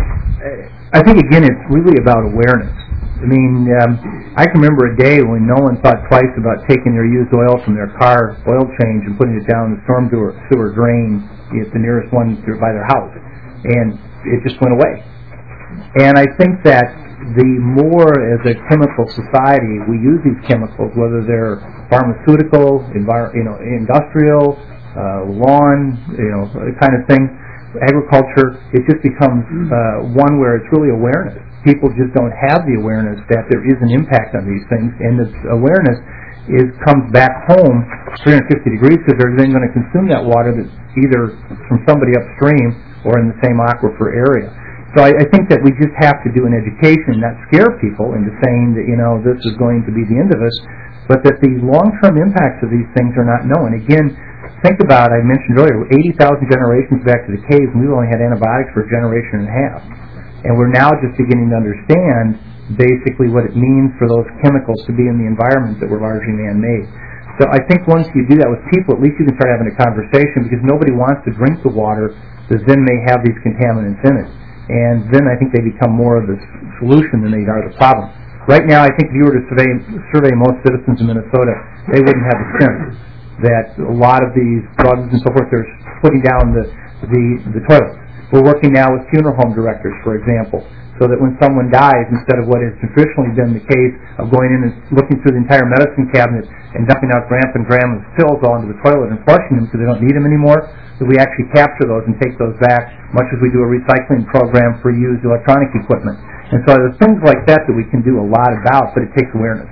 I think, again, it's really about awareness. I mean, um, I can remember a day when no one thought twice about taking their used oil from their car oil change and putting it down the storm sewer, sewer drain at the nearest one by their house. And it just went away. And I think that the more, as a chemical society, we use these chemicals, whether they're pharmaceutical, envir- you know, industrial, uh, lawn, you know, kind of thing, agriculture, it just becomes uh, one where it's really awareness. People just don't have the awareness that there is an impact on these things, and this awareness is comes back home three hundred fifty degrees, because they're then going to consume that water that's either from somebody upstream or in the same aquifer area. So I, I think that we just have to do an education and not scare people into saying that, you know, this is going to be the end of us, but that the long-term impacts of these things are not known. Again, think about, I mentioned earlier, eighty thousand generations back to the caves, and we've only had antibiotics for a generation and a half. And we're now just beginning to understand basically what it means for those chemicals to be in the environment that were largely man-made. So I think once you do that with people, at least you can start having a conversation, because nobody wants to drink the water that then may have these contaminants in it. And then I think they become more of the solution than they are the problem. Right now, I think if you were to survey, survey most citizens in Minnesota, they wouldn't have a sense that a lot of these drugs and so forth, they're putting down the, the, the toilets. We're working now with funeral home directors, for example, so that when someone dies, instead of what has traditionally been the case of going in and looking through the entire medicine cabinet and dumping out grams and grams of pills all into the toilet and flushing them so they don't need them anymore, that we actually capture those and take those back, much as we do a recycling program for used electronic equipment. And so there's things like that that we can do a lot about, but it takes awareness.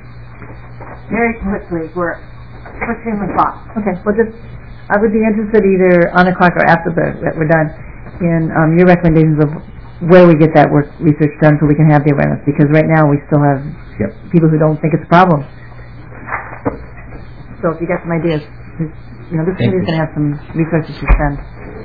Very quickly, we're pushing the clock. Okay, well, just, I would be interested either on the clock or after the, that we're done in um, your recommendations of where we get that work research done so we can have the awareness, because right now we still have yep. people who don't think it's a problem. So if you got some ideas, you know, this committee is going to have some resources to spend.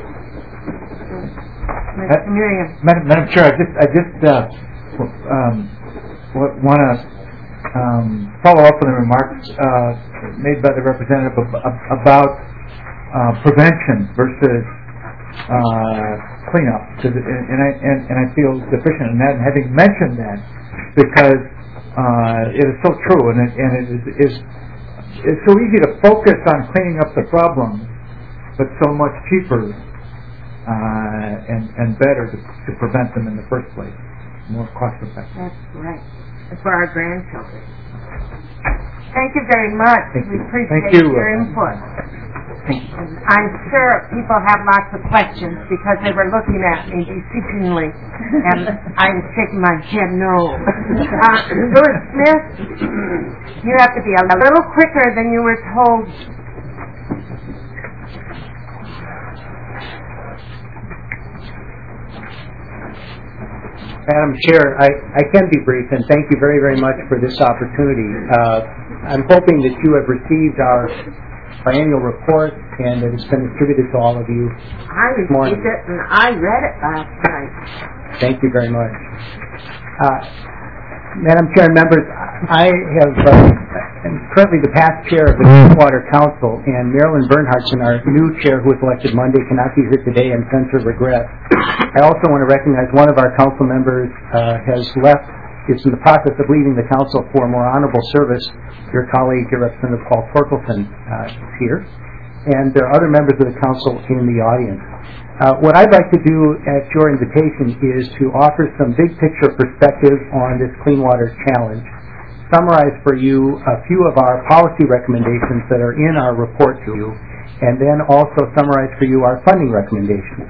Mister Miriam. Madam, Madam Chair, I just, I just uh, um, want to um, follow up on the remarks uh, made by the representative ab- ab- about uh, prevention versus uh, cleanup, and, and I and, and I feel deficient in that. And having mentioned that, because uh, it is so true, and it, and it is, is it's so easy to focus on cleaning up the problem, but so much cheaper uh, and, and better to, to prevent them in the first place, more cost effective. That's right. It's for our grandchildren. Thank you very much. Thank we you. appreciate Thank you. your input. I'm sure people have lots of questions because they were looking at me beseechingly, and I'm shaking my head no. Uh, Louis Smith, you have to be a little quicker than you were told. Madam Chair, I, I can be brief, and thank you very, very much for this opportunity. Uh, I'm hoping that you have received our, our annual report and that it's been distributed to all of you I this morning. received it, and I read it last night. Thank you very much. Uh, Madam Chair and members, I have uh, am currently the past chair of the Clean Water Council, and Marilyn Bernhardtson, our new chair who was elected Monday, cannot be here today and sends her regret. I also want to recognize one of our council members uh, has left, is in the process of leaving the council for more honorable service. Your colleague, your Representative Paul Torkelson, uh, is here, and there are other members of the council in the audience. Uh, what I'd like to do at your invitation is to offer some big picture perspective on this clean water challenge, summarize for you a few of our policy recommendations that are in our report to you, and then also summarize for you our funding recommendations.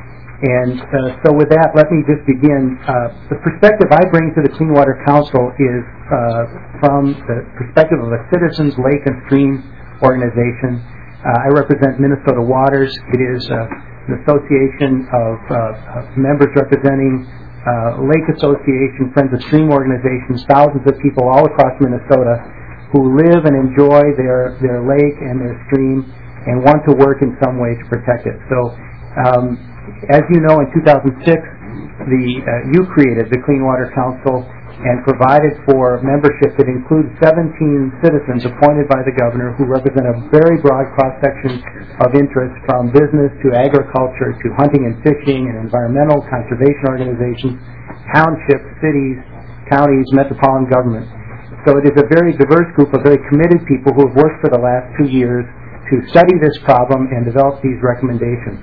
And uh, so with that, let me just begin. Uh, the perspective I bring to the Clean Water Council is uh, from the perspective of a Citizens Lake and Stream organization. Uh, I represent Minnesota Waters. It is uh, an association of, uh, of members representing uh, Lake Association, Friends of Stream organizations, thousands of people all across Minnesota who live and enjoy their, their lake and their stream and want to work in some way to protect it. So, um, as you know, in two thousand six, the, uh, you created the Clean Water Council and provided for membership that includes seventeen citizens appointed by the governor who represent a very broad cross-section of interest, from business to agriculture to hunting and fishing and environmental conservation organizations, townships, cities, counties, metropolitan government. So it is a very diverse group of very committed people who have worked for the last two years to study this problem and develop these recommendations.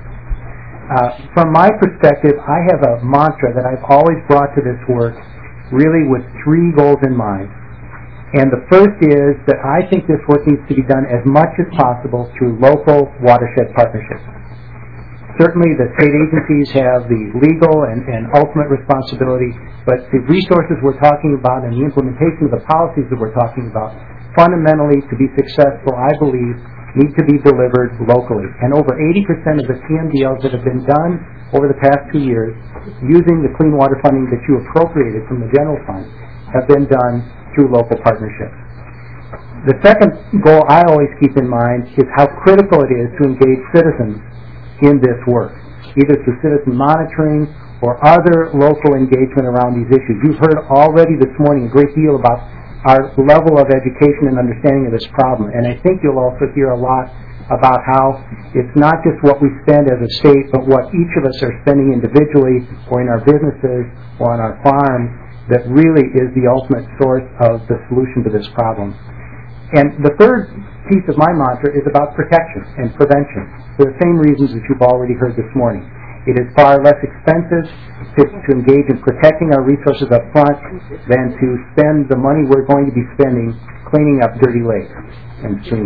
Uh, from my perspective, I have a mantra that I've always brought to this work, really with three goals in mind. And the first is that I think this work needs to be done as much as possible through local watershed partnerships. Certainly the state agencies have the legal and, and ultimate responsibility, but the resources we're talking about and the implementation of the policies that we're talking about, fundamentally, to be successful, I believe, need to be delivered locally. And over eighty percent of the T M D Ls that have been done over the past two years using the clean water funding that you appropriated from the general fund have been done through local partnerships. The second goal I always keep in mind is how critical it is to engage citizens in this work, either through citizen monitoring or other local engagement around these issues. You've heard already this morning a great deal about our level of education and understanding of this problem. And I think you'll also hear a lot about how it's not just what we spend as a state, but what each of us are spending individually or in our businesses or on our farms that really is the ultimate source of the solution to this problem. And the third piece of my mantra is about protection and prevention for the same reasons that you've already heard this morning. It is far less expensive to, to engage in protecting our resources up front than to spend the money we're going to be spending cleaning up dirty lakes and streams.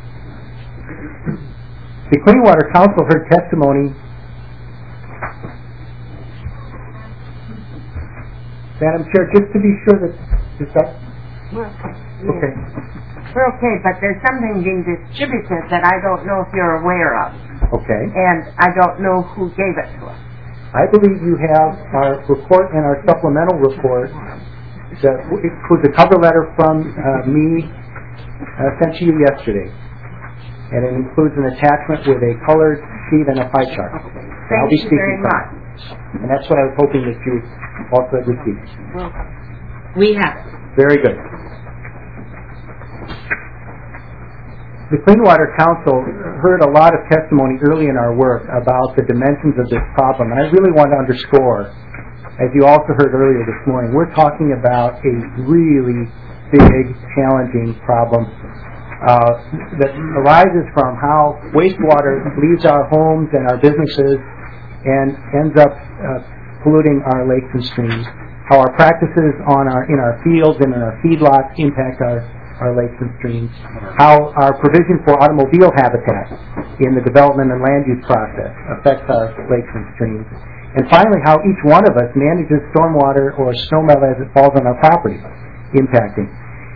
The Clean Water Council heard testimony. Madam Chair, just to be sure that, is that? Okay. We're okay, but there's something being distributed that I don't know if you're aware of. Okay. And I don't know who gave it to us. I believe you have our report and our supplemental report that includes a cover letter from uh, me uh, sent to you yesterday. And it includes an attachment with a colored sheet and a pie chart. Okay. I'll Thank be you speaking very from much. it. And that's what I was hoping that you also had received. Well, we have it. Very good. The Clean Water Council heard a lot of testimony early in our work about the dimensions of this problem, and I really want to underscore, as you also heard earlier this morning, we're talking about a really big, challenging problem uh, that arises from how wastewater leaves our homes and our businesses and ends up uh, polluting our lakes and streams, how our practices on our in our fields and in our feedlots impact our, our lakes and streams, how our provision for automobile habitat in the development and land use process affects our lakes and streams, and finally how each one of us manages stormwater or snowmelt as it falls on our property, impacting.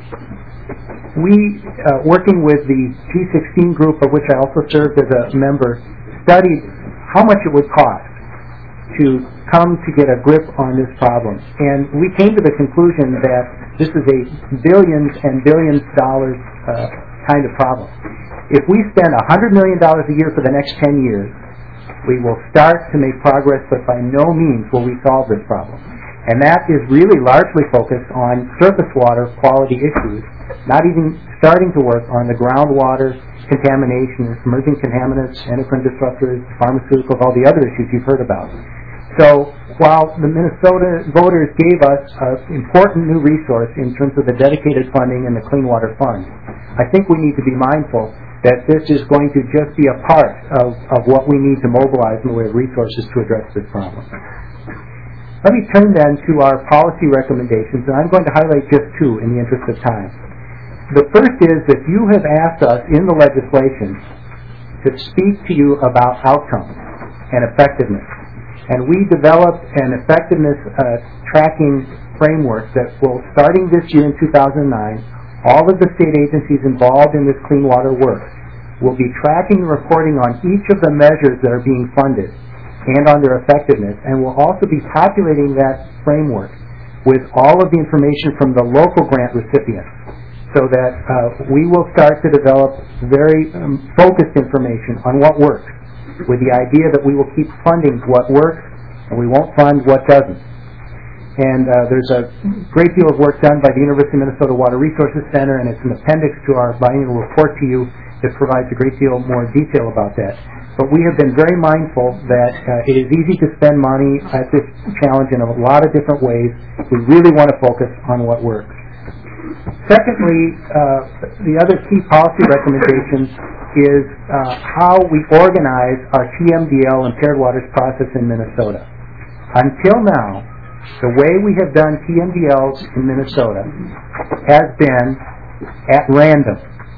We, uh, working with the G sixteen group, of which I also served as a member, studied how much it would cost to come to get a grip on this problem. And we came to the conclusion that this is a billions and billions dollars uh, kind of problem. If we spend one hundred million dollars a year for the next ten years, we will start to make progress, but by no means will we solve this problem. And that is really largely focused on surface water quality issues, not even starting to work on the groundwater contamination, emerging contaminants, endocrine disruptors, pharmaceuticals, all the other issues you've heard about. So while the Minnesota voters gave us an important new resource in terms of the dedicated funding and the Clean Water Fund, I think we need to be mindful that this is going to just be a part of, of what we need to mobilize in the way of resources to address this problem. Let me turn then to our policy recommendations, and I'm going to highlight just two in the interest of time. The first is that you have asked us in the legislation to speak to you about outcomes and effectiveness. And we developed an effectiveness uh, tracking framework that will, starting this year in two thousand nine, all of the state agencies involved in this clean water work will be tracking and reporting on each of the measures that are being funded and on their effectiveness, and will also be populating that framework with all of the information from the local grant recipients, so that uh, we will start to develop very um, focused information on what works, with the idea that we will keep funding what works and we won't fund what doesn't. And uh, there's a great deal of work done by the University of Minnesota Water Resources Center, and it's an appendix to our biennial report to you that provides a great deal more detail about that. But we have been very mindful that uh, it is easy to spend money at this challenge in a lot of different ways. We really want to focus on what works. Secondly, uh, the other key policy recommendation is uh, how we organize our T M D L impaired waters process in Minnesota. Until now, the way we have done T M D Ls in Minnesota has been at random.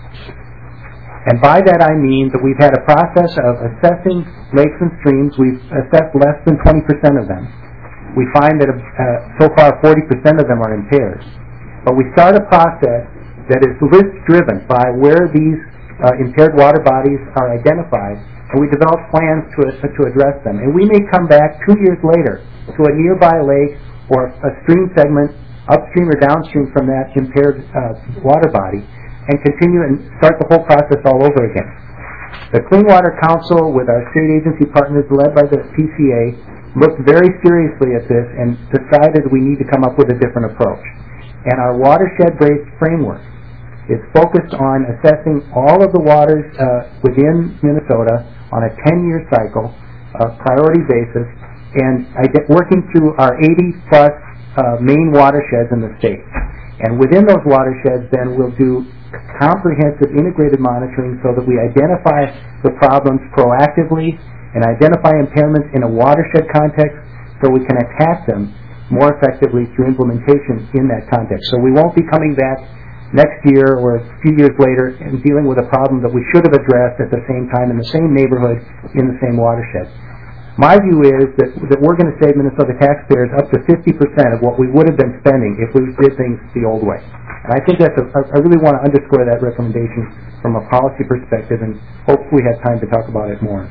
And by that I mean that we've had a process of assessing lakes and streams. We've assessed less than twenty percent of them. We find that uh, so far forty percent of them are impaired. But we start a process that is list-driven by where these uh, impaired water bodies are identified, and we develop plans to, uh, to address them. And we may come back two years later to a nearby lake or a stream segment upstream or downstream from that impaired uh, water body and continue and start the whole process all over again. The Clean Water Council, with our state agency partners led by the P C A, looked very seriously at this and decided we need to come up with a different approach. And our watershed-based framework is focused on assessing all of the waters uh, within Minnesota on a ten-year cycle, a priority basis, and working through our eighty plus uh, main watersheds in the state. And within those watersheds, then, we'll do comprehensive integrated monitoring so that we identify the problems proactively and identify impairments in a watershed context so we can attack them more effectively through implementation in that context. So we won't be coming back next year or a few years later and dealing with a problem that we should have addressed at the same time in the same neighborhood in the same watershed. My view is that, that we're going to save Minnesota taxpayers up to fifty percent of what we would have been spending if we did things the old way. And I think that's a, I really want to underscore that recommendation from a policy perspective, and hope we have time to talk about it more.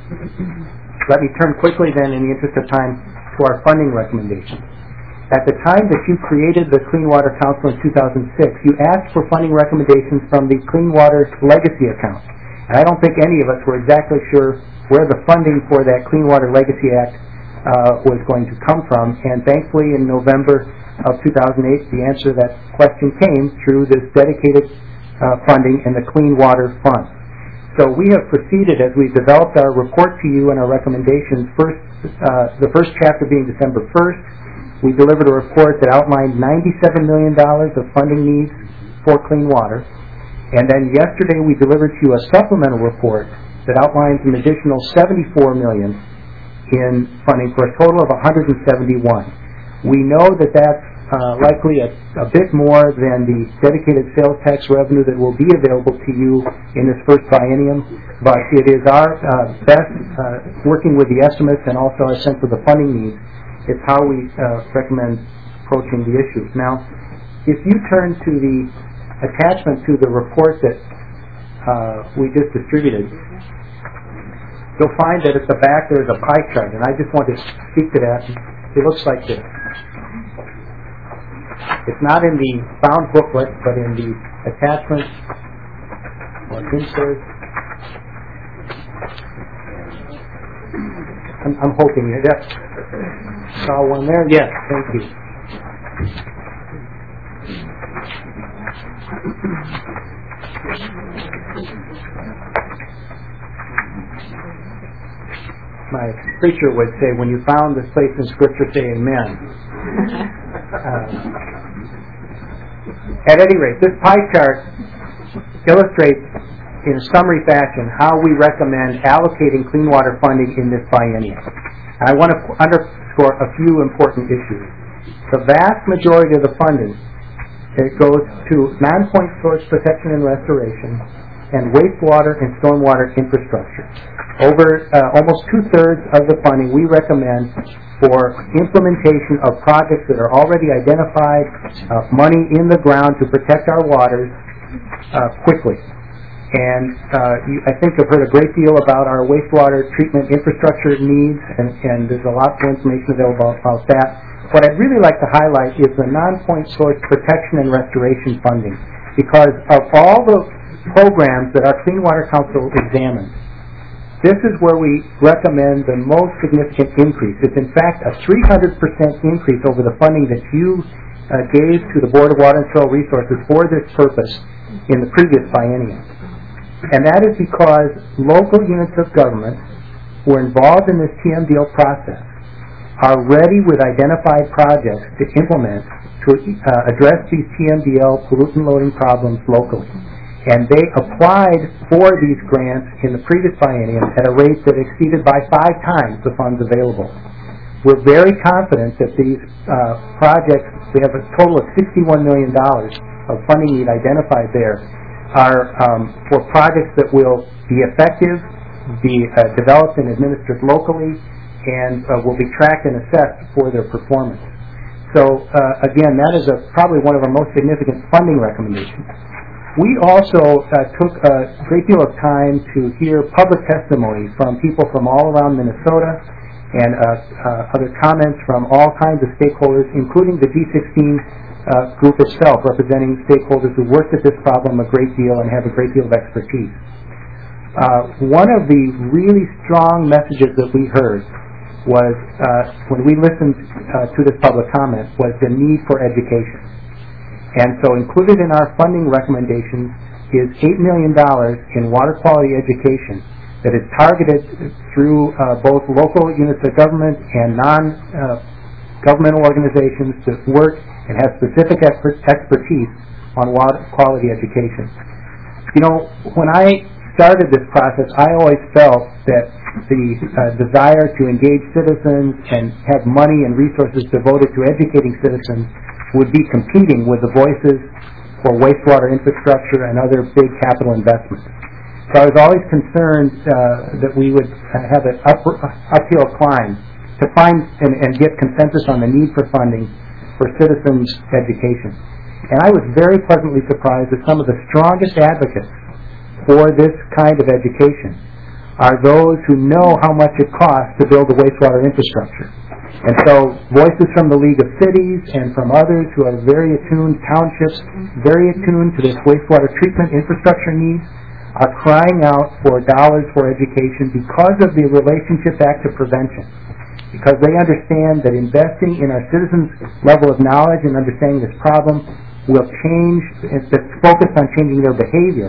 Let me turn quickly then, in the interest of time, to our funding recommendations. At the time that you created the Clean Water Council in two thousand six, you asked for funding recommendations from the Clean Water Legacy account. And I don't think any of us were exactly sure where the funding for that Clean Water Legacy Act uh, was going to come from. And thankfully, in November of two thousand eight, the answer to that question came through this dedicated uh, funding in the Clean Water Fund. So we have proceeded as we've developed our report to you and our recommendations, first, uh, the first chapter being December first. We delivered a report that outlined ninety-seven million dollars of funding needs for clean water. And then yesterday we delivered to you a supplemental report that outlines an additional seventy-four million dollars in funding for a total of one hundred seventy-one. We know that that's uh, likely a, a bit more than the dedicated sales tax revenue that will be available to you in this first biennium, but it is our uh, best, uh, working with the estimates and also our sense of the funding needs, it's how we uh, recommend approaching the issue. Now, if you turn to the attachment to the report that uh, we just distributed, you'll find that at the back there's a pie chart, and I just want to speak to that. It looks like this. It's not in the bound booklet, but in the attachment or insert. I'm, I'm hoping you yep. Saw one there. Yes, thank you. My preacher would say, when you found this place in Scripture, say amen. Uh, at any rate, this pie chart illustrates in summary fashion how we recommend allocating clean water funding in this biennium. And I want to underscore a few important issues. The vast majority of the funding, it goes to non-point source protection and restoration and wastewater and stormwater infrastructure. Over uh, almost two-thirds of the funding we recommend for implementation of projects that are already identified, uh, money in the ground to protect our waters uh, quickly. And uh, you, I think I've heard a great deal about our wastewater treatment infrastructure needs, and, and there's a lot more information available about that. What I'd really like to highlight is the non-point source protection and restoration funding, because of all the programs that our Clean Water Council examines, this is where we recommend the most significant increase. It's in fact a three hundred percent increase over the funding that you uh, gave to the Board of Water and Soil Resources for this purpose in the previous biennium. And that is because local units of government who are involved in this T M D L process are ready with identified projects to implement to uh, address these T M D L pollutant loading problems locally. And they applied for these grants in the previous biennium at a rate that exceeded by five times the funds available. We're very confident that these uh, projects, we have a total of sixty-one million dollars of funding need identified there, are um, for projects that will be effective, be uh, developed and administered locally, and uh, will be tracked and assessed for their performance. So uh, again, that is a, probably one of our most significant funding recommendations. We also uh, took a great deal of time to hear public testimony from people from all around Minnesota and uh, uh, other comments from all kinds of stakeholders, including the G sixteen uh, group itself, representing stakeholders who worked at this problem a great deal and have a great deal of expertise. Uh, one of the really strong messages that we heard was, uh, when we listened uh, to this public comment, was the need for education. And so included in our funding recommendations is eight million dollars in water quality education that is targeted through uh, both local units of government and non-governmental uh, organizations that work and have specific expert expertise on water quality education. You know, when I started this process, I always felt that the uh, desire to engage citizens and have money and resources devoted to educating citizens would be competing with the voices for wastewater infrastructure and other big capital investments. So I was always concerned uh, that we would have an up, uphill climb to find and, and get consensus on the need for funding for citizens' education. And I was very pleasantly surprised that some of the strongest advocates for this kind of education are those who know how much it costs to build a wastewater infrastructure. And so voices from the League of Cities and from others who are very attuned, townships, very attuned to this wastewater treatment infrastructure needs, are crying out for dollars for education because of the relationship back to prevention. Because they understand that investing in our citizens' level of knowledge and understanding this problem will change, that's focused on changing their behavior,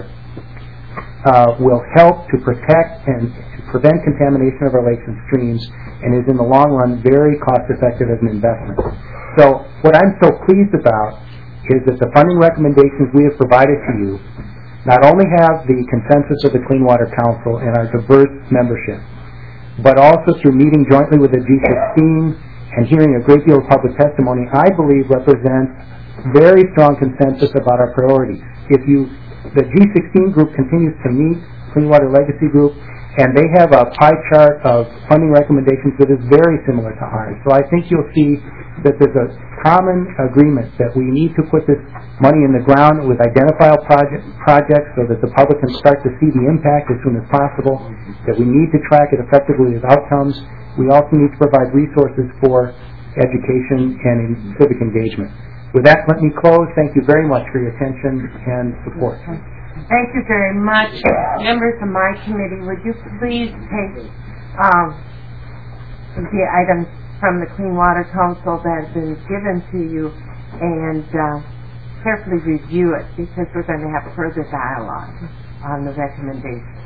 uh, will help to protect and to prevent contamination of our lakes and streams, and is in the long run very cost effective as an investment. So what I'm so pleased about is that the funding recommendations we have provided to you not only have the consensus of the Clean Water Council and our diverse membership, but also through meeting jointly with the G sixteen and hearing a great deal of public testimony, I believe represents very strong consensus about our priorities. If you, the G sixteen group continues to meet, Clean Water Legacy Group, and they have a pie chart of funding recommendations that is very similar to ours. So I think you'll see that there's a common agreement that we need to put this money in the ground with identifiable project, projects so that the public can start to see the impact as soon as possible, that we need to track it effectively with outcomes. We also need to provide resources for education and civic engagement. With that, let me close. Thank you very much for your attention and support. Thank you very much. Members of my committee, would you please take um, the items from the Clean Water Council that have been given to you and uh, carefully review it, because we're going to have further dialogue on the recommendations.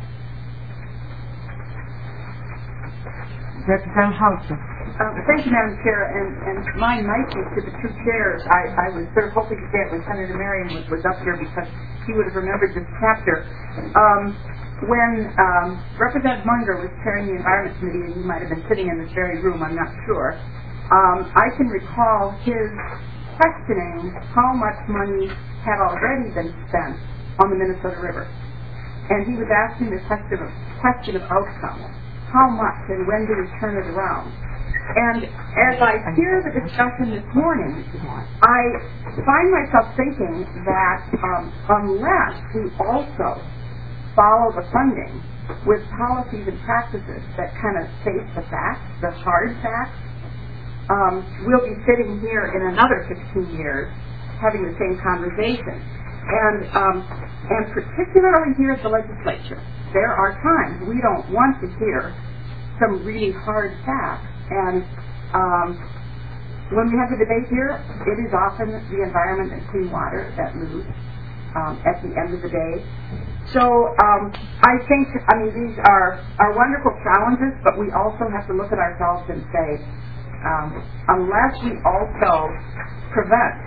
Representative Houghton. Um, thank you, Madam Chair, and, and mine might be to the two chairs. I, I was sort of hoping to get when Senator Merriam was, was up here, because he would have remembered this chapter. Um, when um, Representative Munger was chairing the Environment Committee, and he might have been sitting in this very room, I'm not sure, um, I can recall his questioning how much money had already been spent on the Minnesota River. And he was asking the question of, question of outcome. How much and when do we turn it around? And as I hear the discussion this morning, I find myself thinking that um, unless we also follow the funding with policies and practices that kind of face the facts, the hard facts, um, we'll be sitting here in another fifteen years having the same conversation. And, um, and particularly here at the legislature, there are times we don't want to hear some really hard facts. And um, when we have the debate here, it is often the environment and clean water that lose um, at the end of the day. So um, I think, I mean, these are, are wonderful challenges, but we also have to look at ourselves and say, um, unless we also prevent,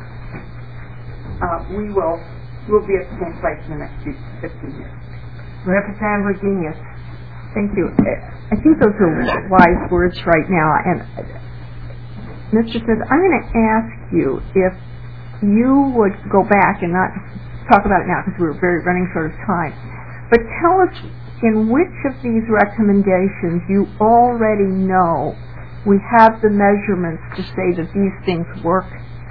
uh, we will we'll be at the same place in the next fifteen years. Representative Virginia. Thank you. I think those are wise words right now. And Mister Smith, I'm going to ask you if you would go back and not talk about it now because we're very running short of time, but tell us in which of these recommendations you already know we have the measurements to say that these things work.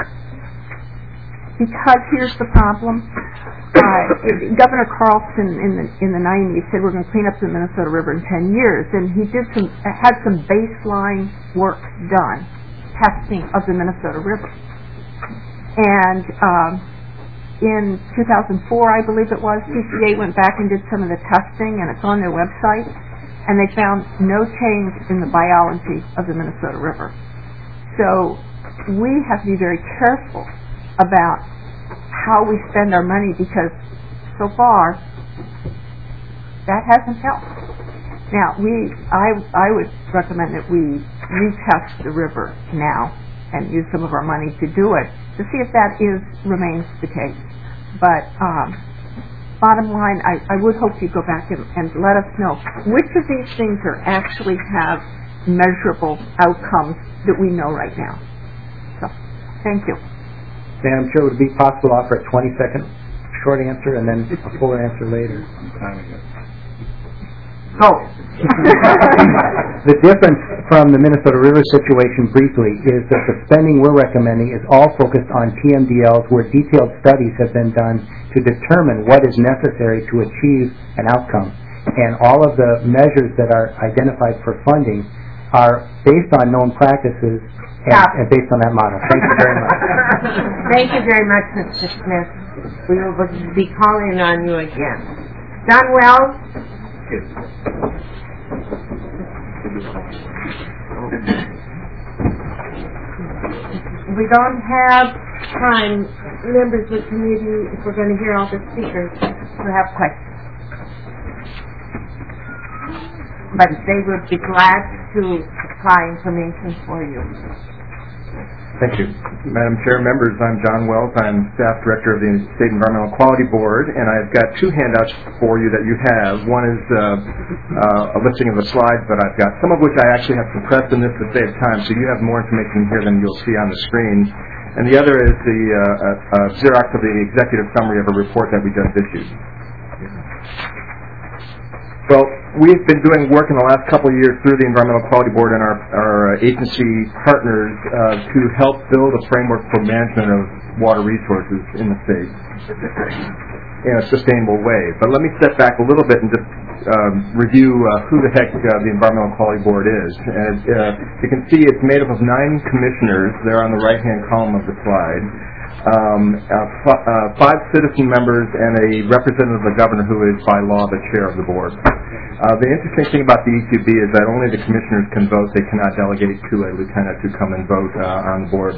Because here's the problem. Uh, Governor Carlson in the in the nineties said we're going to clean up the Minnesota River in ten years, and he did some had some baseline work done, testing of the Minnesota River. And um, in two thousand four, I believe it was, P C A went back and did some of the testing, and it's on their website, and they found no change in the biology of the Minnesota River. So we have to be very careful about how we spend our money, because so far that hasn't helped. Now, we, I, I would recommend that we retest the river now and use some of our money to do it to see if that is remains the case. But um, bottom line, I, I would hope you go back and, and let us know which of these things are actually have measurable outcomes that we know right now. So, thank you. Madam Chair, would it be possible to offer a twenty second short answer and then a fuller answer later? Go. The difference from the Minnesota River situation briefly is that the spending we're recommending is all focused on T M D Ls where detailed studies have been done to determine what is necessary to achieve an outcome. And all of the measures that are identified for funding are based on known practices and, and based on that model. Thank you very much. Thank you very much, Mister Smith. We will be calling on you again. John Wells. We don't have time, members of the committee, if we're going to hear all the speakers, to have questions. But they would be glad to supply information for you. Thank you. Madam Chair, members, I'm John Wells. I'm Staff Director of the State Environmental Quality Board, and I've got two handouts for you that you have. One is uh, uh, a listing of the slides that I've got, some of which I actually have compressed in this to save time, so you have more information here than you'll see on the screen. And the other is the uh, uh, uh, Xerox of the executive summary of a report that we just issued. Well, we've been doing work in the last couple of years through the Environmental Quality Board and our, our agency partners uh, to help build a framework for management of water resources in the state in a sustainable way. But let me step back a little bit and just um, review uh, who the heck uh, the Environmental Quality Board is. And uh, you can see it's made up of nine commissioners. They're on the right-hand column of the slide. Um, uh, f- uh, five citizen members and a representative of the governor who is by law the chair of the board. Uh, the interesting thing about the E Q B is that only the commissioners can vote. They cannot delegate to a lieutenant to come and vote uh, on the board.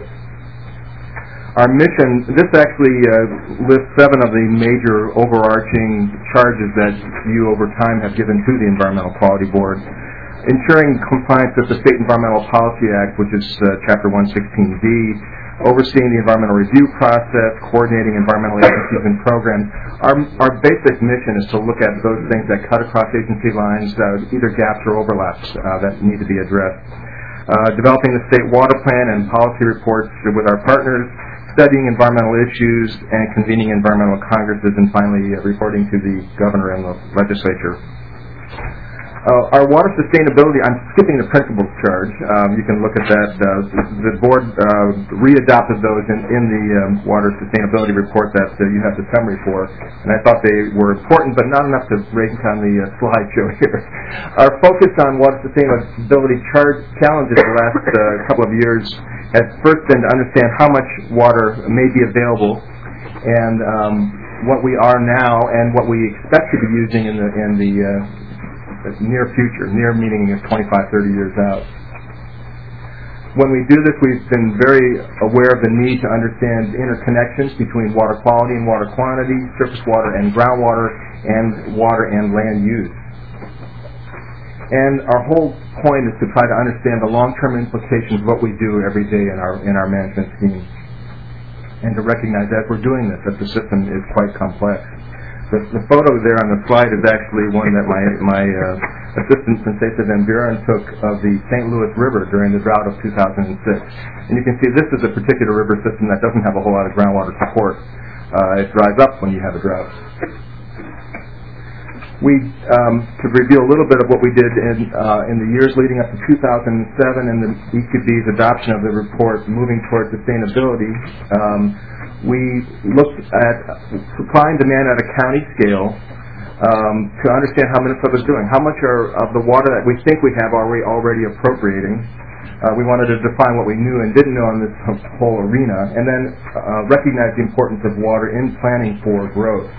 Our mission, this actually uh, lists seven of the major overarching charges that you over time have given to the Environmental Quality Board. Ensuring compliance with the State Environmental Policy Act, which is uh, Chapter one sixteen D, overseeing the environmental review process, coordinating environmental agencies and programs. Our, our basic mission is to look at those things that cut across agency lines, uh, either gaps or overlaps uh, that need to be addressed. Uh, developing the state water plan and policy reports with our partners, studying environmental issues, and convening environmental congresses, and finally uh, reporting to the governor and the legislature. Uh, our water sustainability, I'm skipping the principles charge. Um, you can look at that. Uh, the board uh, readopted those in, in the um, water sustainability report that uh, you have the summary for, and I thought they were important, but not enough to rank on the uh, slideshow here. Our focus on water sustainability charge challenges the last uh, couple of years has first been to understand how much water may be available, and um, what we are now, and what we expect to be using in the in the uh, near future, near meaning twenty-five, thirty years out. When we do this, we've been very aware of the need to understand interconnections between water quality and water quantity, surface water and groundwater, and water and land use. And our whole point is to try to understand the long-term implications of what we do every day in our in our management scheme, and to recognize that we're doing this, that the system is quite complex. The, the photo there on the slide is actually one that my my uh, assistant, Princesa Van Buren, took of the Saint Louis River during the drought of two thousand six. And you can see this is a particular river system that doesn't have a whole lot of groundwater support. Uh, it dries up when you have a drought. We, um, to review a little bit of what we did in uh, in the years leading up to two thousand seven and the E Q B's adoption of the report, moving towards sustainability. Um, We looked at supply and demand at a county scale um, to understand how Minnesota is doing. How much are, of the water that we think we have are we already appropriating? Uh, we wanted to define what we knew and didn't know in this whole arena, and then uh, recognize the importance of water in planning for growth.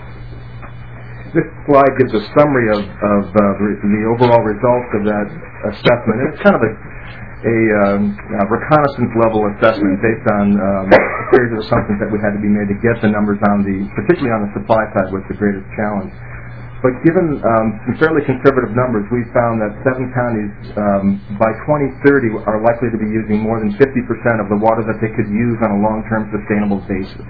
This slide gives a summary of, of uh, the overall results of that assessment. It's kind of a a um, uh, reconnaissance level assessment based on um, a series of assumptions that we had to be made to get the numbers on the, particularly on the supply side, was the greatest challenge. But given um, some fairly conservative numbers, we found that seven counties um, by twenty thirty are likely to be using more than fifty percent of the water that they could use on a long-term sustainable basis.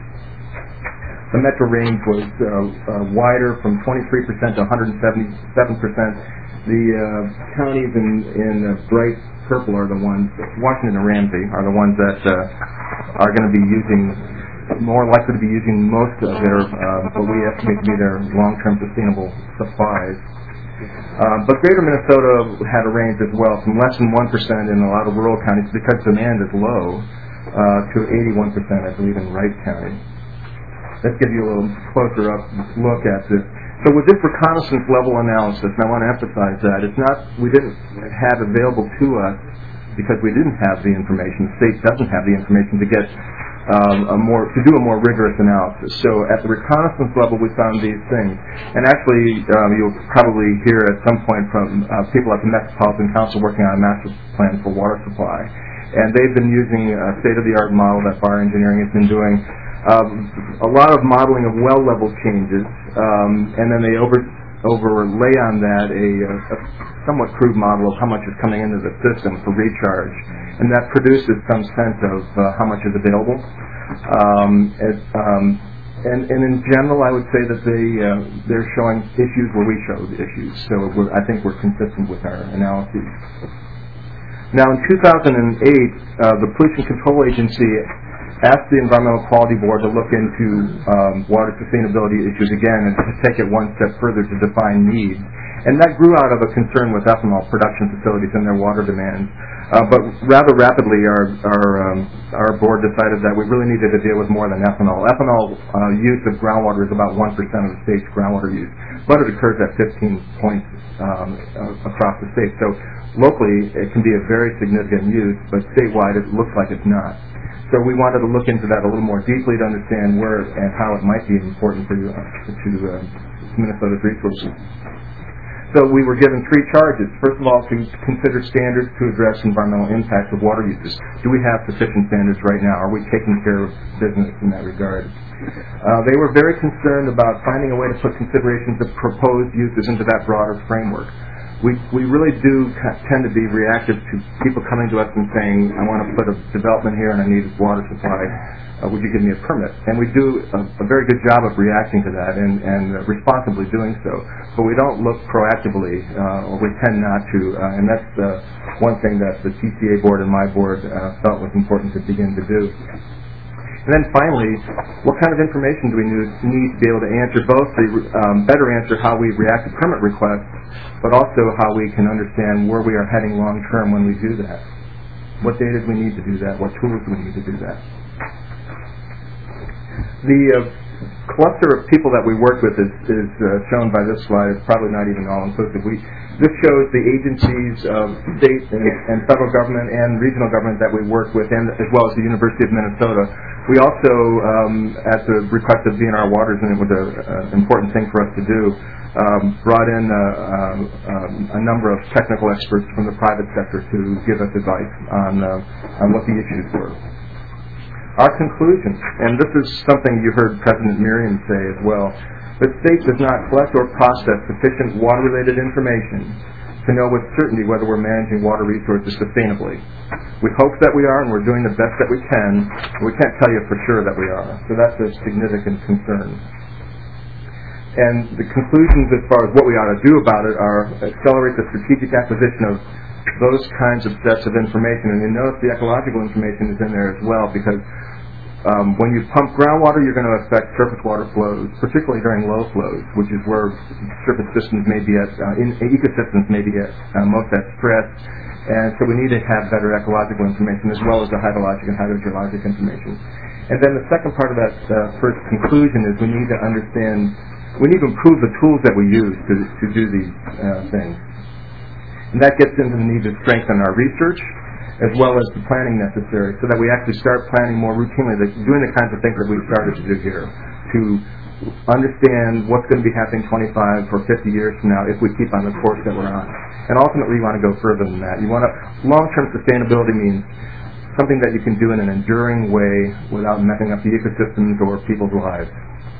The metro range was uh, uh, wider, from twenty-three percent to one hundred seventy-seven percent. The uh, counties in, in uh, bright purple are the ones, Washington and Ramsey, are the ones that uh, are going to be using, more likely to be using most of their, uh, what we estimate to be their long-term sustainable supplies. Uh, but Greater Minnesota had a range as well, from less than one percent in a lot of rural counties because demand is low, uh, to eighty-one percent, I believe, in Wright County. Let's give you a little closer up look at this. So with this reconnaissance level analysis, and I want to emphasize that, it's not, we didn't have available to us because we didn't have the information. The state doesn't have the information to get um, a more, to do a more rigorous analysis. So at the reconnaissance level, we found these things. And actually, um, you'll probably hear at some point from uh, people at the Metropolitan Council working on a master plan for water supply. And they've been using a state-of-the-art model that Bar Engineering has been doing. Um, a lot of modeling of well level changes, um, and then they over, overlay on that a, a somewhat crude model of how much is coming into the system for recharge, and that produces some sense of uh, how much is available. Um, it, um, and, and in general, I would say that they uh, they're showing issues where we show the issues. So we're, I think we're consistent with our analyses. Now, in two thousand eight, uh, the Pollution Control Agency asked the Environmental Quality Board to look into um, water sustainability issues again and to take it one step further to define needs. And that grew out of a concern with ethanol production facilities and their water demands. Uh, but rather rapidly, our our, um, our board decided that we really needed to deal with more than ethanol. Ethanol uh, use of groundwater is about one percent of the state's groundwater use, but it occurs at fifteen points um, uh, across the state. So locally, it can be a very significant use, but statewide, it looks like it's not. So we wanted to look into that a little more deeply to understand where and how it might be important to, uh, to uh, Minnesota's resources. So we were given three charges. First of all, to consider standards to address environmental impacts of water uses. Do we have sufficient standards right now? Are we taking care of business in that regard? Uh, they were very concerned about finding a way to put considerations of proposed uses into that broader framework. We we really do tend to be reactive to people coming to us and saying, I want to put a development here and I need water supply. Uh, would you give me a permit? And we do a, a very good job of reacting to that and, and uh, responsibly doing so. But we don't look proactively, uh, or we tend not to. Uh, and that's uh, one thing that the T C A board and my board uh, felt was important to begin to do. And then finally, what kind of information do we need to be able to answer both the um, better answer how we react to permit requests, but also how we can understand where we are heading long term when we do that. What data do we need to do that? What tools do we need to do that? The uh, cluster of people that we work with is, is uh, shown by this slide. It's probably not even all inclusive. We, this shows the agencies of state and, and federal government and regional government that we work with, and as well as the University of Minnesota. We also, um, at the request of D N R Waters, and it was an important thing for us to do, um, brought in uh, uh, a number of technical experts from the private sector to give us advice on, uh, on what the issues were. Our conclusion, and this is something you heard President Merriam say as well, the state does not collect or process sufficient water-related information to know with certainty whether we're managing water resources sustainably. We hope that we are, and we're doing the best that we can, but we can't tell you for sure that we are. So that's a significant concern. And the conclusions as far as what we ought to do about it are accelerate the strategic acquisition of those kinds of sets of information. And you notice the ecological information is in there as well, because Um, when you pump groundwater, you're going to affect surface water flows, particularly during low flows, which is where surface systems may be at, uh, in, ecosystems may be at uh, most at stress. And so we need to have better ecological information as well as the hydrologic and hydrogeologic information. And then the second part of that uh, first conclusion is we need to understand, we need to improve the tools that we use to, to do these uh, things. And that gets into the need to strengthen our research, as well as the planning necessary, so that we actually start planning more routinely, like doing the kinds of things that we've started to do here, to understand what's going to be happening twenty-five or fifty years from now if we keep on the course that we're on. And ultimately, you want to go further than that. You want to, long-term sustainability means something that you can do in an enduring way without messing up the ecosystems or people's lives.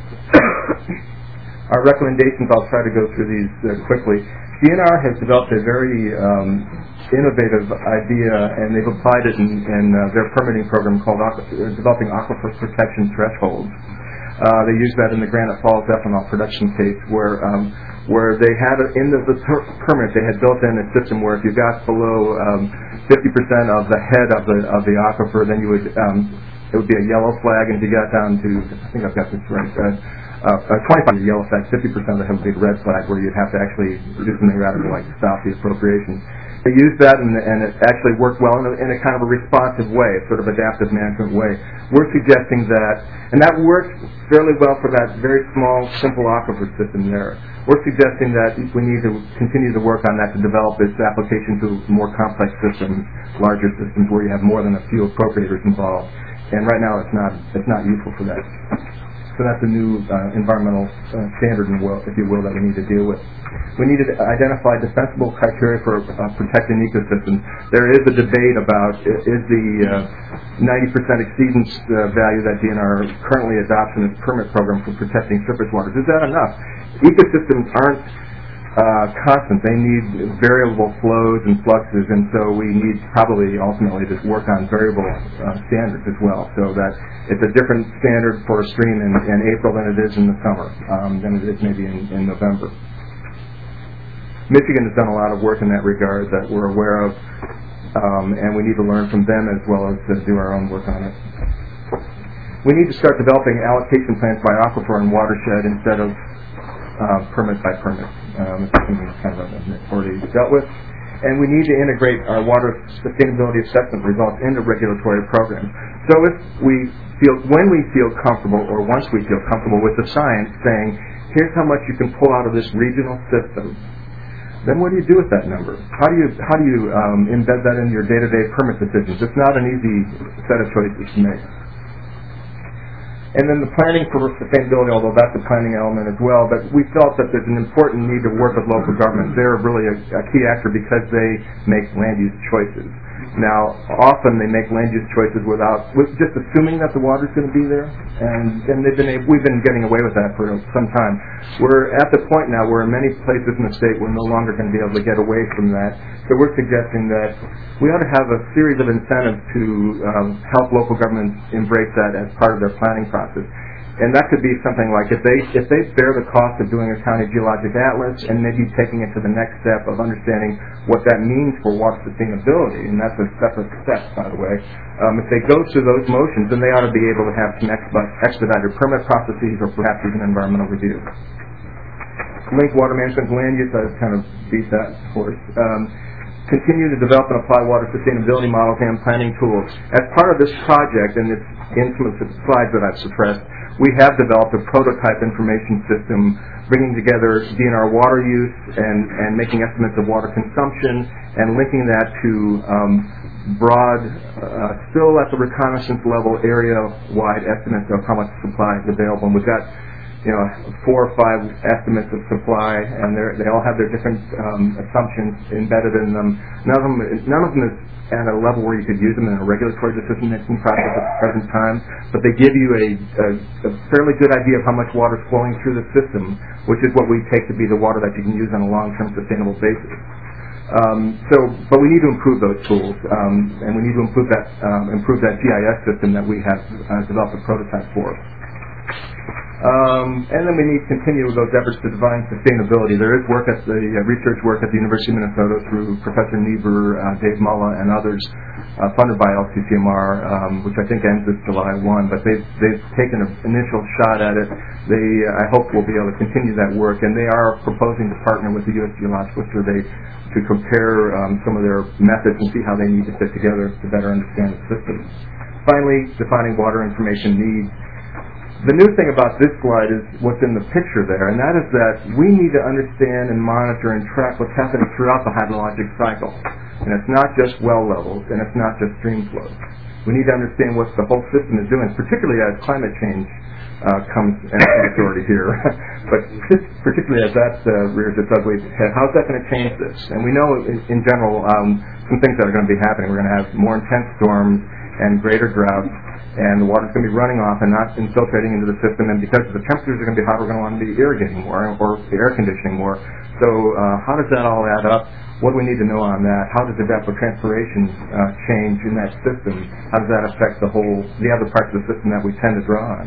Our recommendations, I'll try to go through these uh, quickly. D N R has developed a very um, innovative idea, and they've applied it in, in uh, their permitting program called aqu- uh, Developing Aquifer Protection Thresholds. Uh, they used that in the Granite Falls ethanol production case, where um, where they had it in the, the per- permit, they had built in a system where if you got below um, fifty percent of the head of the of the aquifer, then you would um, it would be a yellow flag, and if you got down to, I think I've got this right. Uh, Uh, uh, twenty-five yellow flag, fifty percent of it would be red flag, where you'd have to actually do something rather than like stop the appropriation. They used that, and, and it actually worked well in a, in a kind of a responsive way, sort of adaptive management way. We're suggesting that, and that works fairly well for that very small, simple aquifer system there. We're suggesting that we need to continue to work on that to develop its application to more complex systems, larger systems where you have more than a few appropriators involved. And right now, it's not it's not useful for that. So that's a new uh, environmental uh, standard, if you will, that we need to deal with. We need to identify defensible criteria for uh, protecting ecosystems. There is a debate about is, is the uh, ninety percent exceedance uh, value that D N R currently adopts in its permit program for protecting surface waters, is that enough? Ecosystems aren't uh, constant. They need variable flows and fluxes, and so we need probably ultimately to work on variable uh, standards as well, so that it's a different standard for a stream in, in April than it is in the summer, um, than it is maybe in, in November. Michigan has done a lot of work in that regard that we're aware of, um, and we need to learn from them as well as to do our own work on it. We need to start developing allocation plans by aquifer and watershed instead of uh, permit by permit. Um, it's something we've kind of already dealt with. And we need to integrate our water sustainability assessment results into regulatory programs. So if we feel, when we feel comfortable, or once we feel comfortable with the science saying, here's how much you can pull out of this regional system, then what do you do with that number? How do you how do you um, embed that into your day-to-day permit decisions? It's not an easy set of choices to make. And then the planning for sustainability, although that's a planning element as well, but we felt that there's an important need to work with local governments. They're really a, a key actor because they make land use choices. Now, often they make land use choices without, with just assuming that the water's going to be there, and, and they've been, we've been getting away with that for some time. We're at the point now where in many places in the state we're no longer going to be able to get away from that. So we're suggesting that we ought to have a series of incentives to um, help local governments embrace that as part of their planning process. And that could be something like if they if they bear the cost of doing a county geologic atlas and maybe taking it to the next step of understanding what that means for water sustainability, and that's a separate step, by the way. Um, if they go through those motions, then they ought to be able to have some expedited permit processes or perhaps even environmental review. Link water management and land use, I kind of beat that, of course. Um, continue to develop and apply water sustainability models and planning tools. As part of this project, and it's in some of the slides that I've suppressed, we have developed a prototype information system bringing together D N R water use and, and making estimates of water consumption and linking that to um, broad, uh, still at the reconnaissance level, area-wide estimates of how much supply is available. And we've got you know, four or five estimates of supply, and they all have their different um, assumptions embedded in them. None of them, none of them is at a level where you could use them in a regulatory decision-making process at the present time, but they give you a, a, a fairly good idea of how much water is flowing through the system, which is what we take to be the water that you can use on a long-term sustainable basis. Um, so, but we need to improve those tools, um, and we need to improve that, um, improve that G I S system that we have uh, developed a prototype for. Um, and then we need to continue with those efforts to define sustainability. There is work at the uh, research work at the University of Minnesota through Professor Niebuhr, uh, Dave Mulla, and others, uh, funded by L C C M R, um, which I think ends this July first. But they've they've taken an initial shot at it. They, uh, I hope, will be able to continue that work, and they are proposing to partner with the U S Geological Survey to compare um, some of their methods and see how they need to fit together to better understand the system. Finally, defining water information needs. The new thing about this slide is what's in the picture there, and that is that we need to understand and monitor and track what's happening throughout the hydrologic cycle. And it's not just well levels, and it's not just stream flows. We need to understand what the whole system is doing, particularly as climate change uh, comes and it's already here. But particularly as that uh, rears its ugly head, how's that going to change this? And we know in, in general um, some things that are going to be happening. We're going to have more intense storms and greater droughts, and the water's going to be running off and not infiltrating into the system, and because the temperatures are going to be hot, we're going to want to be irrigating more or air conditioning more. So uh, how does that all add up? What do we need to know on that? How does evapotranspiration uh, change in that system? How does that affect the whole, the other parts of the system that we tend to draw on?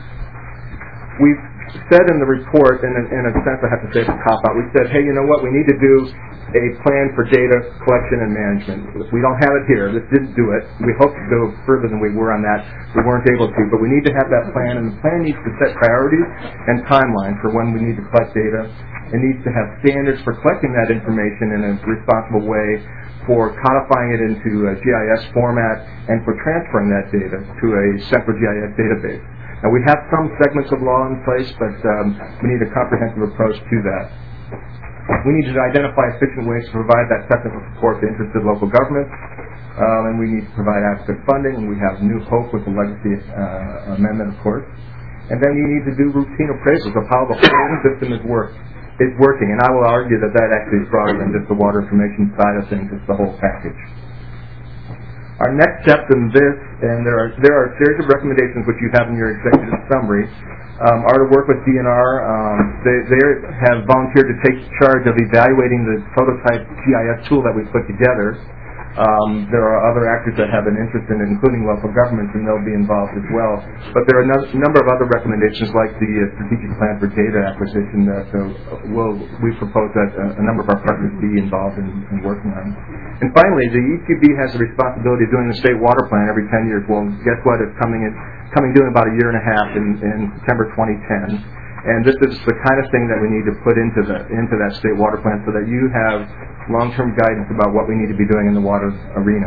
We've said in the report, and in, in a sense I have to say it's a cop-out, we said, hey, you know what, we need to do a plan for data collection and management. We don't have it here. This didn't do it. We hope to go further than we were on that. We weren't able to, but we need to have that plan, and the plan needs to set priorities and timeline for when we need to collect data. It needs to have standards for collecting that information in a responsible way, for codifying it into a G I S format, and for transferring that data to a central G I S database. Now, we have some segments of law in place, but um, we need a comprehensive approach to that. We need to identify efficient ways to provide that technical support to interested local governments, um, and we need to provide adequate funding, and we have New Hope with the Legacy uh, Amendment, of course. And then you need to do routine appraisals of how the whole system is working. is working. And I will argue that that actually is broader than just the water information side of things. It's the whole package. Our next step in this, and there are there are a series of recommendations which you have in your executive summary, um, are to work with D N R. Um, they, they have volunteered to take charge of evaluating the prototype G I S tool that we put together. Um, there are other actors that have an interest in it, including local governments, and they'll be involved as well. But there are a no- number of other recommendations, like the uh, strategic plan for data acquisition that uh, will we propose that uh, a number of our partners be involved in, in working on. And finally, the E Q B has the responsibility of doing the state water plan every ten years. Well, guess what? It's coming in, coming due in about a year and a half in, in September twenty ten. And this is the kind of thing that we need to put into the into that state water plan so that you have long-term guidance about what we need to be doing in the water arena.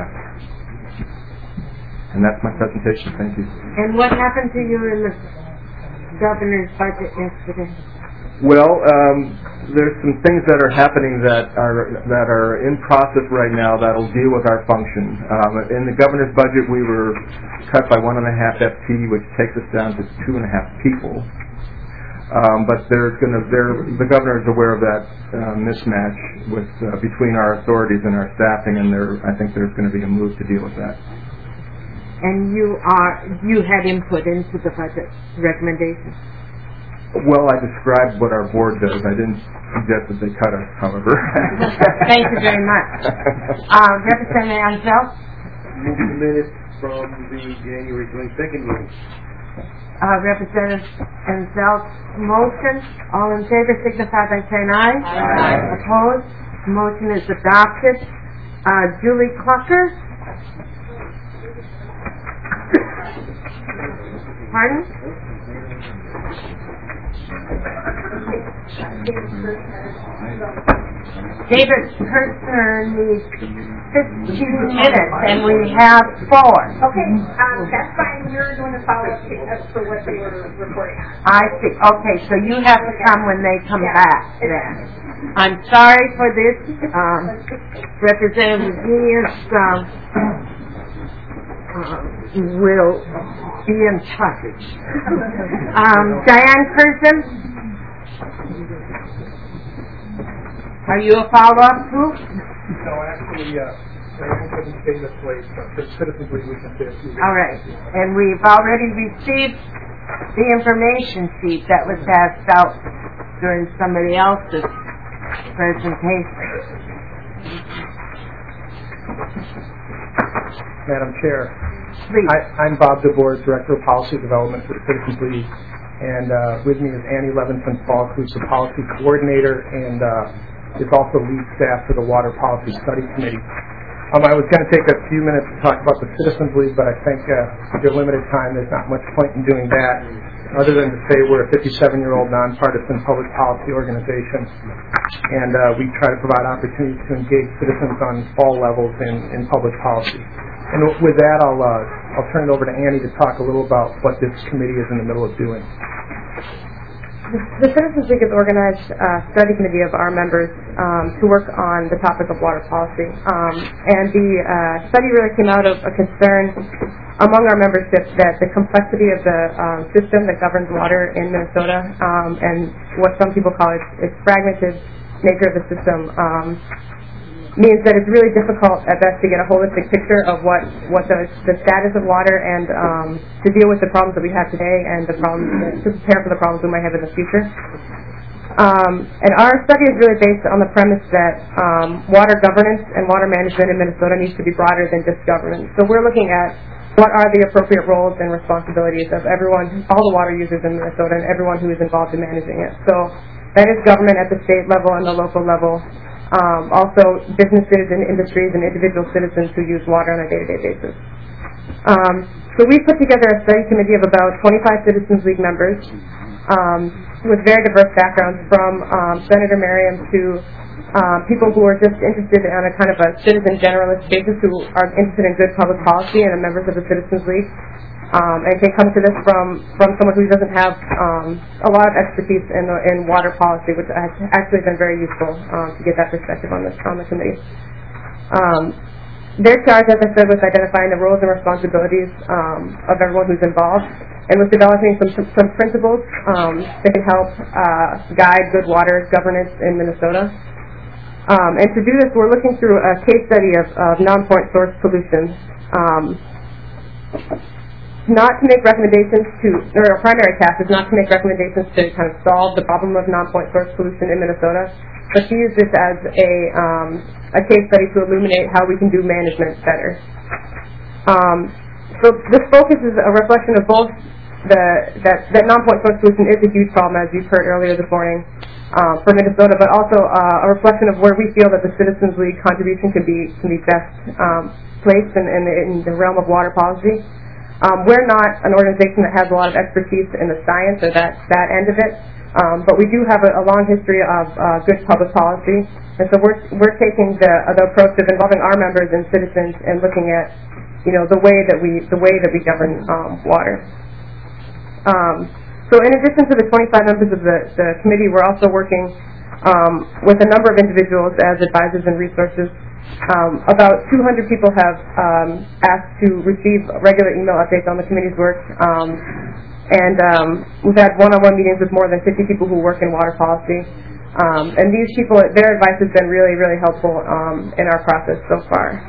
And that's my presentation. Thank you. And what happened to you in the governor's budget yesterday? Well, um, there's some things that are happening that are that are in process right now that will deal with our function. Um, in the governor's budget, we were cut by one and a half F T, which takes us down to two and a half people. Um, but there's going to, the governor is aware of that uh, mismatch with uh, between our authorities and our staffing, and there, I think there's going to be a move to deal with that. And you are, you had input into the budget recommendations? Well, I described what our board does. I didn't suggest that they cut us, however. Thank you very much. Uh, Representative Ansel? Move the minutes from the January twenty-second meeting. Uh, Representative Ansel's motion. All in favor signify by saying aye. Aye. Opposed? Motion is adopted. Uh, Julie Clucker. Pardon? David Kirchner needs fifteen minutes, and we have four. Okay, um, that's fine. You're doing the follow-up for what they were reporting on. I see. Okay, so you have to come when they come Yeah. back then. I'm sorry for this. Um, Representative Genius um, uh, will be in touch. Um, Diane Curzon? Are you a follow-up too? No, actually, uh, Diane couldn't stay this late, but for Citizens League, we can stay a few minutes. All right. And we've already received the information sheet that was passed out during somebody else's presentation. Madam Chair, Please. I, I'm Bob DeBoer, Director of Policy Development for Citizens League, and uh, with me is Annie Levinson-Falk, who's the Policy Coordinator and uh, is also lead staff for the Water Policy Study Committee. Um, I was going to take a few minutes to talk about the Citizens League, but I think uh, with your limited time, there's not much point in doing that, other than to say we're a fifty-seven-year-old nonpartisan public policy organization, and uh, we try to provide opportunities to engage citizens on all levels in, in public policy. And with that, I'll uh, I'll turn it over to Annie to talk a little about what this committee is in the middle of doing. The Citizens League has organized a study committee of our members um, to work on the topic of water policy. Um, and the uh, study really came out of a concern among our membership that the complexity of the um, system that governs water in Minnesota um, and what some people call its, its fragmented nature of the system um, means that it's really difficult at best to get a holistic picture of what, what the, the status of water and um, to deal with the problems that we have today and the problems, to prepare for the problems we might have in the future. Um, and our study is really based on the premise that um, water governance and water management in Minnesota needs to be broader than just government. So we're looking at what are the appropriate roles and responsibilities of everyone, all the water users in Minnesota and everyone who is involved in managing it. So that is government at the state level and the local level. Um, also businesses and industries and individual citizens who use water on a day-to-day basis. Um, so we put together a study committee of about twenty-five Citizens League members um, with very diverse backgrounds, from um, Senator Merriam to um, people who are just interested on a kind of a citizen generalist basis, who are interested in good public policy and are members of the Citizens League. Um, and can come to this from, from someone who doesn't have um, a lot of expertise in, the, in water policy, which has actually been very useful um, to get that perspective on this on the committee. Um, their charge, as I said, was identifying the roles and responsibilities um, of everyone who's involved. and with developing some, some, some principles um, that can help uh, guide good water governance in Minnesota. Um, and to do this, we're looking through a case study of, of non-point source pollution. Um, not to make recommendations to, or our primary task is not to make recommendations to kind of solve the problem of non-point source pollution in Minnesota, but to use this as a, um, a case study to illuminate how we can do management better. Um, so this focus is a reflection of both the, that, that non-point source pollution is a huge problem, as you've heard earlier this morning, um, for Minnesota, but also uh, a reflection of where we feel that the Citizens League contribution can be can be best um, placed in, in, in the realm of water policy. Um, we're not an organization that has a lot of expertise in the science or that, that end of it, um, but we do have a, a long history of uh, good public policy, and so we're we're taking the, the approach of involving our members and citizens and looking at, you know, the way that we the way that we govern um, water. Um, so in addition to the twenty-five members of the, the committee, we're also working um, with a number of individuals as advisors and resources. Um, about two hundred people have um, asked to receive regular email updates on the committee's work, um, and um, we've had one-on-one meetings with more than fifty people who work in water policy. Um, and these people, their advice has been really, really helpful um, in our process so far.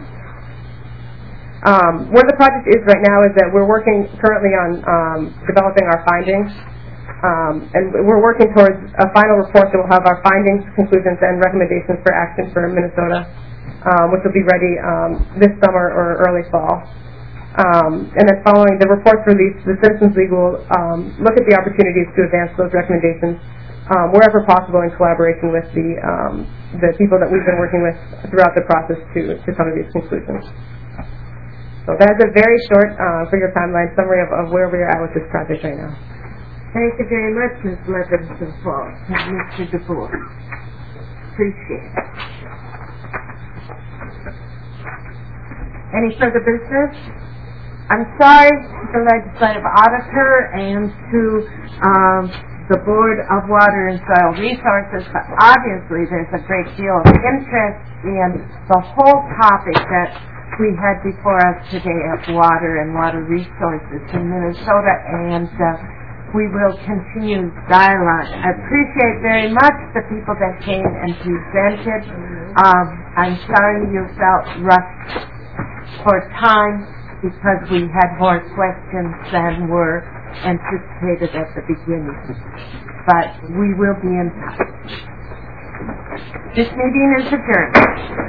Um, where the project is right now is that we're working currently on um, developing our findings, um, and we're working towards a final report that will have our findings, conclusions, and recommendations for action for Minnesota, um, which will be ready um, this summer or early fall. Um, and then following the report's release, the Citizens League will um, look at the opportunities to advance those recommendations um, wherever possible in collaboration with the, um, the people that we've been working with throughout the process to, to come to these conclusions. So that is a very short, uh, for your timeline, summary of, of where we are at with this project right now. Thank you very much, Miz Levinson Falls and Mister DeBoer. Appreciate it. Any further business? I'm sorry to the legislative auditor and to um, the Board of Water and Soil Resources, but obviously there's a great deal of interest in the whole topic that we had before us today of water and water resources in Minnesota, and uh, we will continue dialogue. I appreciate very much the people that came and presented. Um, I'm sorry you felt rushed for time because we had more questions than were anticipated at the beginning. But we will be in touch. This meeting is adjourned.